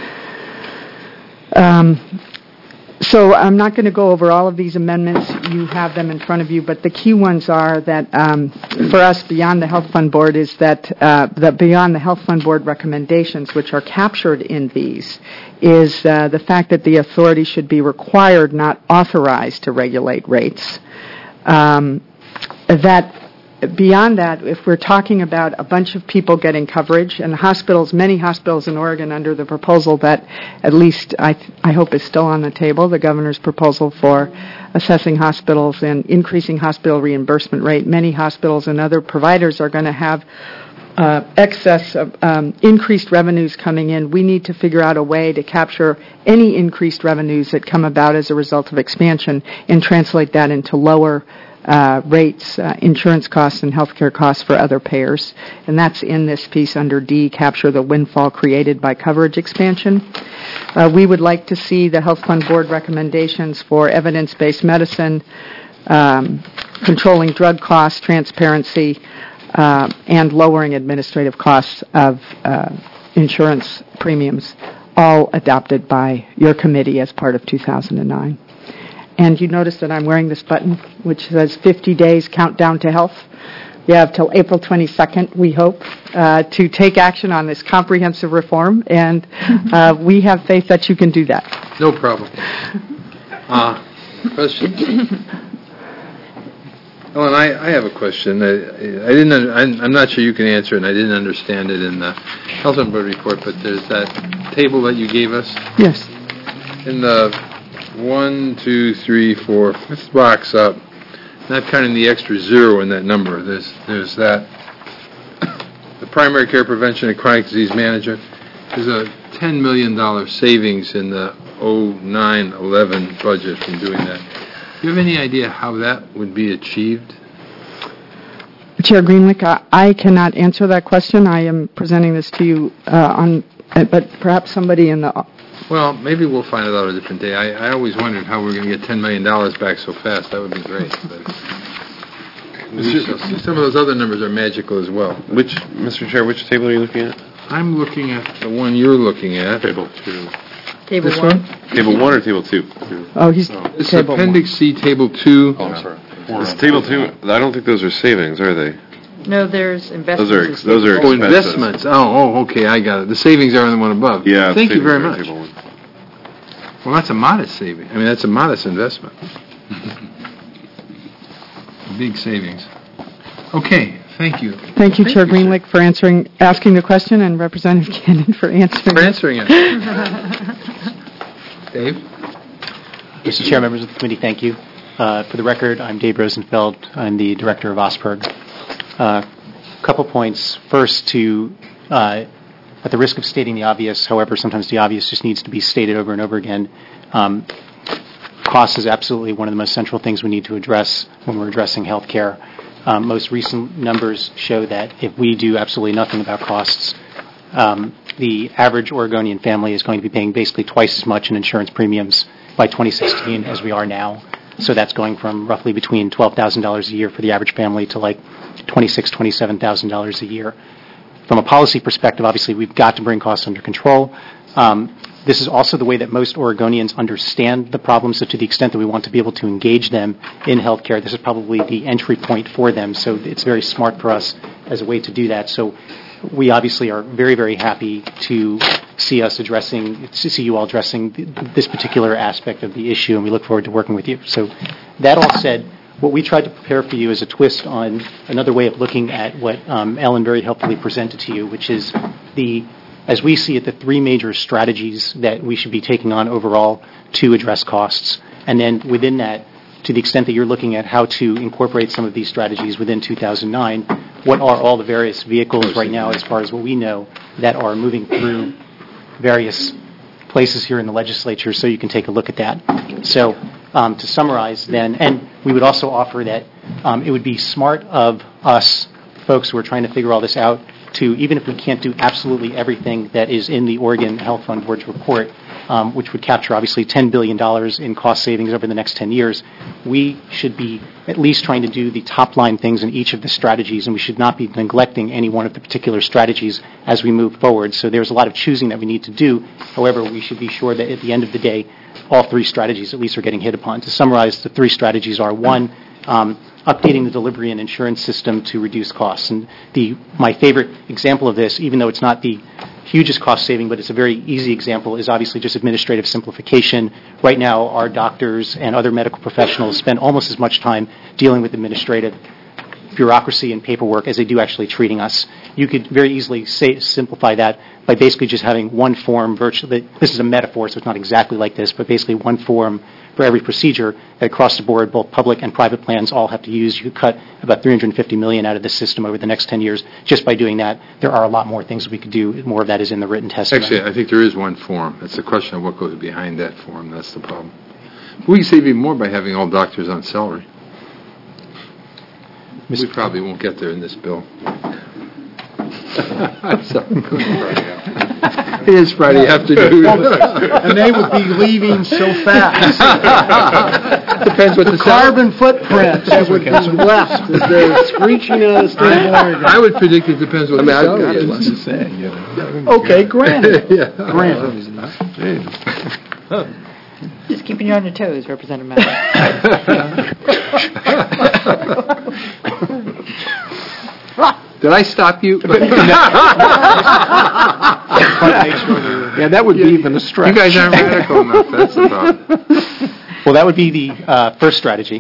So I'm not going to go over all of these amendments. You have them in front of you, but the key ones are that for us, beyond the Health Fund Board, is that beyond the Health Fund Board recommendations, which are captured in these, is the fact that the authority should be required, not authorized, to regulate rates. Beyond that, if we're talking about a bunch of people getting coverage, and many hospitals in Oregon under the proposal that at least I hope is still on the table, the governor's proposal for assessing hospitals and increasing hospital reimbursement rate, many hospitals and other providers are going to have excess of increased revenues coming in. We need to figure out a way to capture any increased revenues that come about as a result of expansion and translate that into lower rates, insurance costs, and healthcare costs for other payers. And that's in this piece under D, capture the windfall created by coverage expansion. We would like to see the Health Fund Board recommendations for evidence-based medicine, controlling drug costs, transparency, and lowering administrative costs of insurance premiums, all adopted by your committee as part of 2009. And you notice that I'm wearing this button, which says 50 days countdown to health. You have till April 22nd, we hope, to take action on this comprehensive reform, and we have faith that you can do that. No problem. Question? Ellen, I have a question. I'm not sure you can answer it, and I didn't understand it in the Health and Board report, but there's that table that you gave us. Yes. In the 1, 2, 3, 4, fifth box up, not counting the extra zero in that number, there's that. The primary care prevention and chronic disease management, there's a $10 million savings in the 09-11 budget from doing that. Do you have any idea how that would be achieved? Chair Greenlick, I cannot answer that question. I am presenting this to you but perhaps somebody in the... Well, maybe we'll find it out a different day. I always wondered how we're going to get $10 million back so fast. That would be great. But some of those other numbers are magical as well. Mr. Chair, which table are you looking at? I'm looking at the one you're looking at. Table 2. Table this 1? Table 1 or Table 2? Oh, he's It's table Appendix C, Table 2. Oh, I'm sorry. This Table 2, I don't think those are savings, are they? No, there's investments. Those are Oh, expenses. investments. Oh, okay, I got it. The savings are on the one above. Yeah. Thank you very savings are much. Table 1. Well, that's a modest saving. I mean, that's a modest investment. Big savings. Okay, thank you. Thank you, Chair Greenlick, for asking the question, and Representative Cannon for answering. For answering it. Dave? Mr. Chair, members of the committee, thank you. For the record, I'm Dave Rosenfeld. I'm the director of OSPERG. A couple points. First, at the risk of stating the obvious, however, sometimes the obvious just needs to be stated over and over again. Cost is absolutely one of the most central things we need to address when we're addressing health care. Most recent numbers show that if we do absolutely nothing about costs, the average Oregonian family is going to be paying basically twice as much in insurance premiums by 2016 as we are now. So that's going from roughly between $12,000 a year for the average family to like $26,000, $27,000 a year. From a policy perspective, obviously, we've got to bring costs under control. This is also the way that most Oregonians understand the problems, so to the extent that we want to be able to engage them in healthcare, this is probably the entry point for them. So it's very smart for us as a way to do that. So we obviously are very, very happy to see you all addressing this particular aspect of the issue, and we look forward to working with you. So that all said, what we tried to prepare for you is a twist on another way of looking at what Ellen very helpfully presented to you, which is as we see it, the three major strategies that we should be taking on overall to address costs. And then within that, to the extent that you're looking at how to incorporate some of these strategies within 2009, what are all the various vehicles right now, as far as what we know, that are moving through various places here in the legislature, so you can take a look at that. So to summarize then, and we would also offer that it would be smart of us, folks who are trying to figure all this out, to, even if we can't do absolutely everything that is in the Oregon Health Fund Board's report, which would capture obviously $10 billion in cost savings over the next 10 years, we should be at least trying to do the top line things in each of the strategies, and we should not be neglecting any one of the particular strategies as we move forward. So there's a lot of choosing that we need to do. However, we should be sure that at the end of the day, all three strategies at least are getting hit upon. To summarize, the three strategies are: one, updating the delivery and insurance system to reduce costs. And my favorite example of this, even though it's not the hugest cost saving, but it's a very easy example, is obviously just administrative simplification. Right now, our doctors and other medical professionals spend almost as much time dealing with administrative bureaucracy and paperwork as they do actually treating us. You could very easily simplify that by basically just having one form virtually. This is a metaphor, so it's not exactly like this, but basically one form for every procedure that across the board, both public and private plans all have to use. You could cut about $350 million out of the system over the next 10 years just by doing that. There are a lot more things we could do. More of that is in the written testimony. Actually, I think there is one form. It's a question of what goes behind that form. That's the problem. We can save even more by having all doctors on salary. We probably won't get there in this bill. It is Friday afternoon. And they would be leaving so fast. Depends what the carbon footprint that would be left as they're screeching at us. I would predict it depends what the salary is. Okay, granted. Granted. Just keeping you on your toes, Representative Mallon. Did I stop you? Yeah, that would be even a stretch. You guys aren't radical enough. That's the problem. Well, that would be the first strategy.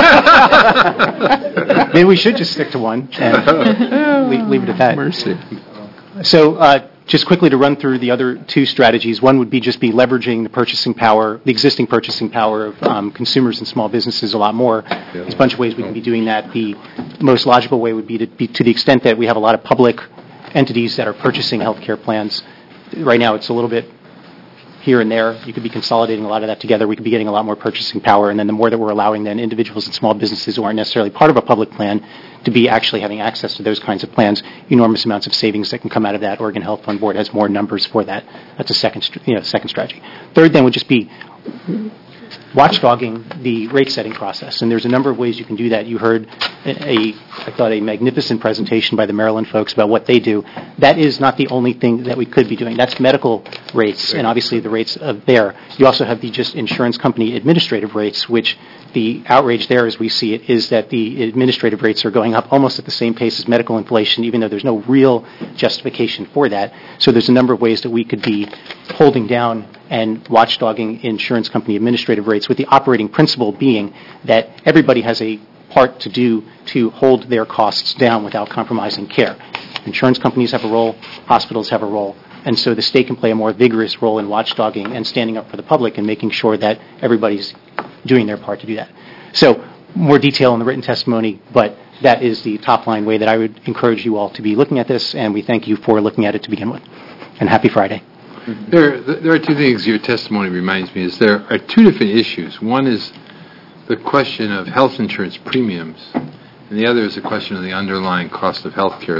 Maybe we should just stick to one and leave it at that. Mercy. So just quickly to run through the other two strategies, one would be just be leveraging the purchasing power, the existing purchasing power of consumers and small businesses a lot more. There's a bunch of ways we can be doing that. The most logical way would be to the extent that we have a lot of public entities that are purchasing healthcare plans. Right now it's a little bit here and there. You could be consolidating a lot of that together. We could be getting a lot more purchasing power, and then the more that we're allowing then individuals and small businesses who aren't necessarily part of a public plan to be actually having access to those kinds of plans, enormous amounts of savings that can come out of that. Oregon Health Fund Board has more numbers for that. That's a second strategy. Third then would just be watchdogging the rate setting process, and there's a number of ways you can do that. You heard I thought a magnificent presentation by the Maryland folks about what they do. That is not the only thing that we could be doing. That's medical rates, and obviously the rates of there. You also have the just insurance company administrative rates, which the outrage there, as we see it, is that the administrative rates are going up almost at the same pace as medical inflation, even though there's no real justification for that. So there's a number of ways that we could be holding down and watchdogging insurance company administrative rates, with the operating principle being that everybody has a part to do to hold their costs down without compromising care. Insurance companies have a role, hospitals have a role, and so the state can play a more vigorous role in watchdogging and standing up for the public and making sure that everybody's doing their part to do that. So more detail in the written testimony, but that is the top-line way that I would encourage you all to be looking at this, and we thank you for looking at it to begin with. And happy Friday. There are two things your testimony reminds me is there are two different issues. One is the question of health insurance premiums, and the other is the question of the underlying cost of health care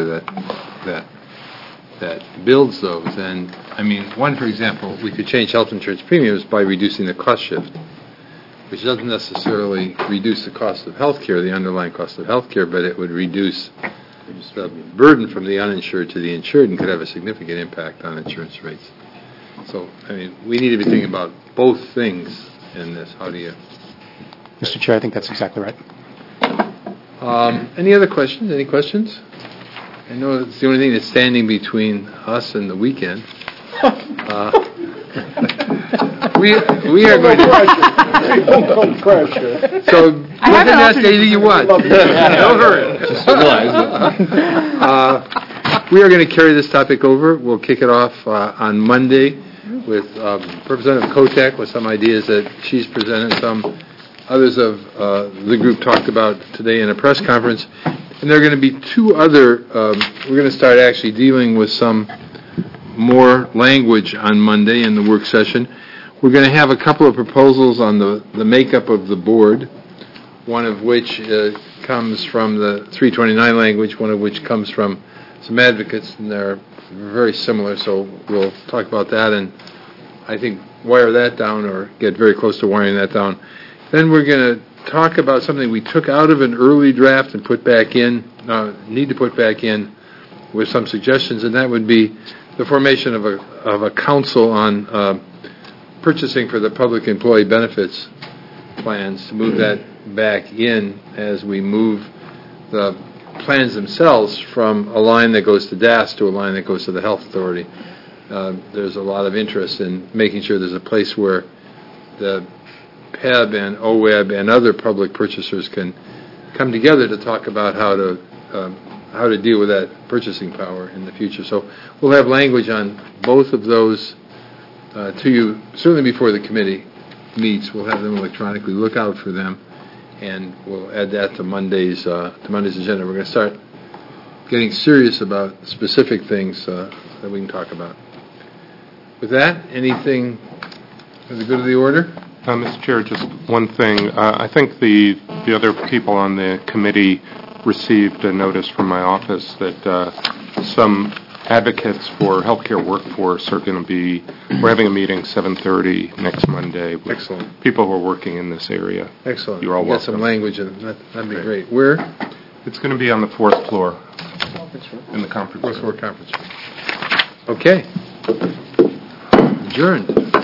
that builds those. And, I mean, one, for example, we could change health insurance premiums by reducing the cost shift, which doesn't necessarily reduce the cost of health care, the underlying cost of health care, but it would reduce the burden from the uninsured to the insured and could have a significant impact on insurance rates. So, I mean, we need to be thinking about both things in this. How do you... Mr. Chair, I think that's exactly right. Any other questions? Any questions? I know it's the only thing that's standing between us and the weekend. We are going to... Don't pressure. So, what's the last day that you want? Don't hurry. Just we are going to carry this topic over. We'll kick it off on Monday with Representative Kotek with some ideas that she's presented. Some others of the group talked about today in a press conference. And there are going to be two other, we're going to start actually dealing with some more language on Monday in the work session. We're going to have a couple of proposals on the makeup of the board, one of which comes from the 329 language, one of which comes from some advocates, and they're very similar, so we'll talk about that and I think wire that down or get very close to wiring that down. Then we're going to talk about something we took out of an early draft and put back in, need to put back in with some suggestions, and that would be the formation of a council on purchasing for the public employee benefits plans, to move that back in as we move the plans themselves from a line that goes to DAS to a line that goes to the Health Authority. There's a lot of interest in making sure there's a place where the PEB and OWEB and other public purchasers can come together to talk about how to deal with that purchasing power in the future. So we'll have language on both of those to you certainly before the committee meets. We'll have them electronically. Look out for them, and we'll add that to Monday's agenda. We're going to start getting serious about specific things that we can talk about. With that, anything for the good of the order? Mr. Chair, just one thing. I think the other people on the committee received a notice from my office that some advocates for healthcare workforce are going to be, we're having a meeting 7:30 next Monday with Excellent. People who are working in this area. Excellent. You're all Get welcome. some language, and that'd be great. Where? It's going to be on the 4th floor in the conference room. 4th floor conference room. Okay. Adjourned.